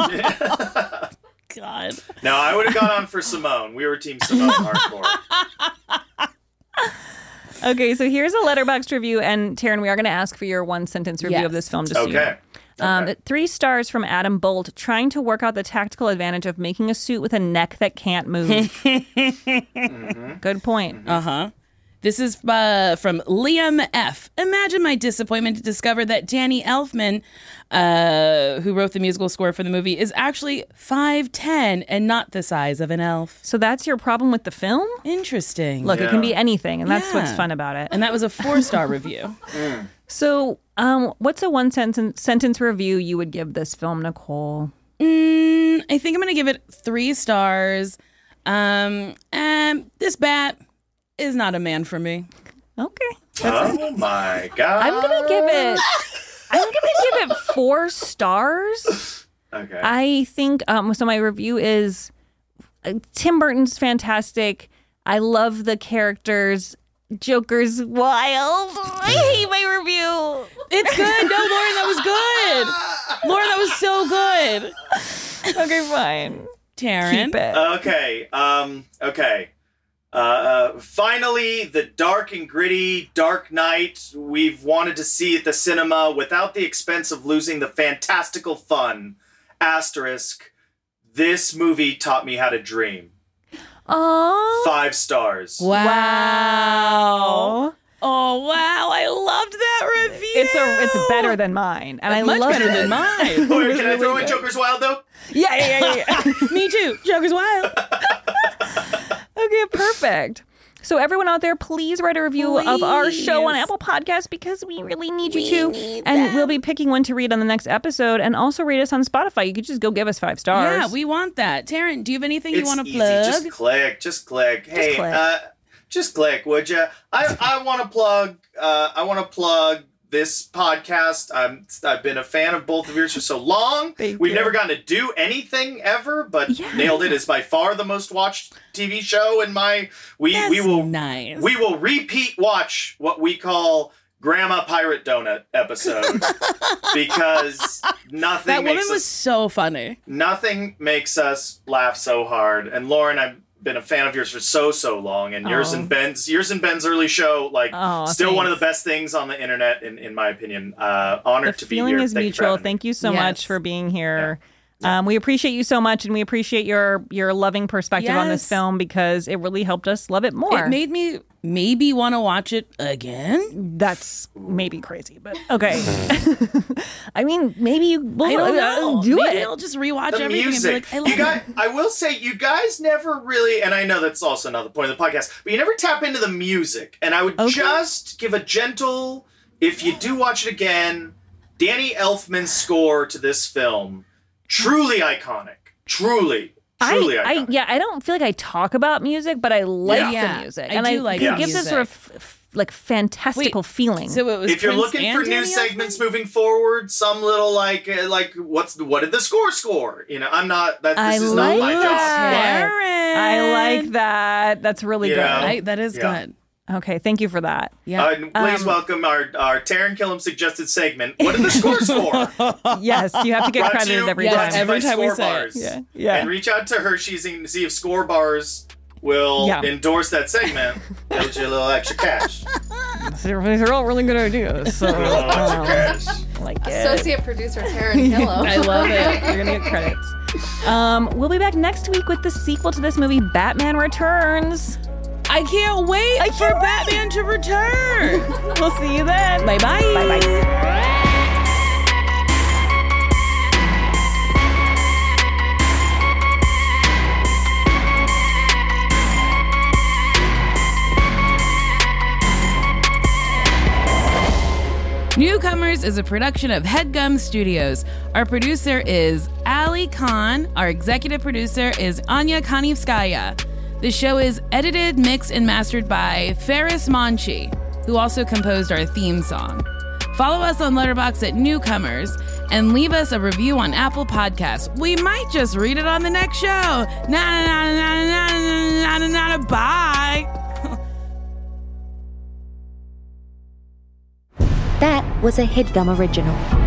God. No, I would have gone on for Simone. We were Team Simone hardcore. Okay, so here's a Letterboxd review, and Taryn, we are going to ask for your one-sentence review yes. of this film. Just okay. So you know. Um, okay. Three stars from Adam Bolt, trying to work out the tactical advantage of making a suit with a neck that can't move. mm-hmm. Good point. Mm-hmm. Uh-huh. This is uh, from Liam F. Imagine my disappointment to discover that Danny Elfman, uh, who wrote the musical score for the movie, is actually five ten and not the size of an elf. So that's your problem with the film? Interesting. Look, yeah. it can be anything, and that's yeah. what's fun about it. And that was a four-star review. Mm. So um, what's a one-sentence sentence review you would give this film, Nicole? Mm, I think I'm going to give it three stars. Um, and this bat is not a man for me. Okay. That's oh it. My God. I'm going to give it, I'm going to give it four stars. Okay. I think, um, so my review is uh, Tim Burton's fantastic. I love the characters. Joker's wild. I hate my review. It's good. No, Lauren, that was good. Lauren, that was so good. Okay, fine. Taryn. Keep it. Okay. Um, okay. Uh, uh, finally, the dark and gritty Dark Knight we've wanted to see at the cinema without the expense of losing the fantastical fun. Asterisk. This movie taught me how to dream. Aww. Five stars. Wow. Oh, wow. I loved that review. It's a, it's better than mine. And I much love better it. than mine. Wait, can I throw in Joker's Wild, though? Yeah, yeah, yeah. yeah. Me too. Joker's Wild. Okay, perfect. So everyone out there, please write a review Please. of our show on Apple Podcasts because we really need you We to. need and that. we'll be picking one to read on the next episode. And also rate us on Spotify. You could just go give us five stars. Yeah, we want that. Taryn, do you have anything It's you want to easy. plug? Just click. Just click. Just Hey, click. uh, just click, would you? I I want to plug. Uh, I want to plug this podcast. I'm I've been a fan of both of yours for so long. Thank We've you. never gotten to do anything ever, but Yeah. nailed it. It's by far the most watched T V show in my. We That's we will nice. we will repeat watch what we call Grandma Pirate Donut episode because nothing that woman makes was us so funny. nothing makes us laugh so hard. And Lauren, I've been a fan of yours for so so long, and yours Oh. and Ben's yours and Ben's early show, like Oh, still one of thanks. the best things on the internet, in, in my opinion. Uh, honored The to be here. feeling is Thank you for mutual. having me. Thank you so Yes. much for being here. Um, we appreciate you so much, and we appreciate your your loving perspective on this Yes. film because it really helped us love it more. It made me maybe want to watch it again. That's maybe crazy, but okay. I mean, maybe you will I don't uh, know. do maybe it. I'll just rewatch The everything music. and be like, I love you guys, it. I will say, you guys never really, and I know that's also another point of the podcast, but you never tap into the music. And I would Okay. just give a gentle, if you do watch it again, Danny Elfman's score to this film, truly iconic. Truly. Truly I, I iconic. yeah, I don't feel like I talk about music, but I like Yeah. the Yeah, music, I and do I like it the gives music. a sort of f- like fantastical Wait, feeling. So it was If you're Prince looking and for new Danny segments Elfman? moving forward, some little like uh, like what's the, what did the score score? You know, I'm not that. This I is like not my job. that. Taryn. I like that. That's really You good. know? I, that is Yeah. good. Okay, thank you for that. Yeah. Uh, and please Um, welcome our our Taryn Killam suggested segment. What did the score score? Yes, you have to get Brought to credited you- every Yes, brought time. to you every by time we Score say it. Bars. Yeah, yeah. And reach out to Hershey's and see if Score Bars will Yeah. endorse that segment. They'll get you a little extra cash. These are all really good ideas. So, A little extra um, cash. like it. Associate producer Taryn Killam. I love it. You're gonna get credits. Um, we'll be back next week with the sequel to this movie, Batman Returns. I can't wait I for can't Batman to return. We'll see you then. Bye-bye. Bye-bye. Newcomers is a production of HeadGum Studios. Our producer is Ali Khan. Our executive producer is Anya Kanivskaya. The show is edited, mixed, and mastered by Ferris Monchi, who also composed our theme song. Follow us on Letterboxd at Newcomers and leave us a review on Apple Podcasts. We might just read it on the next show. Na na na na na na na na na. Bye. That was a HeadGum original.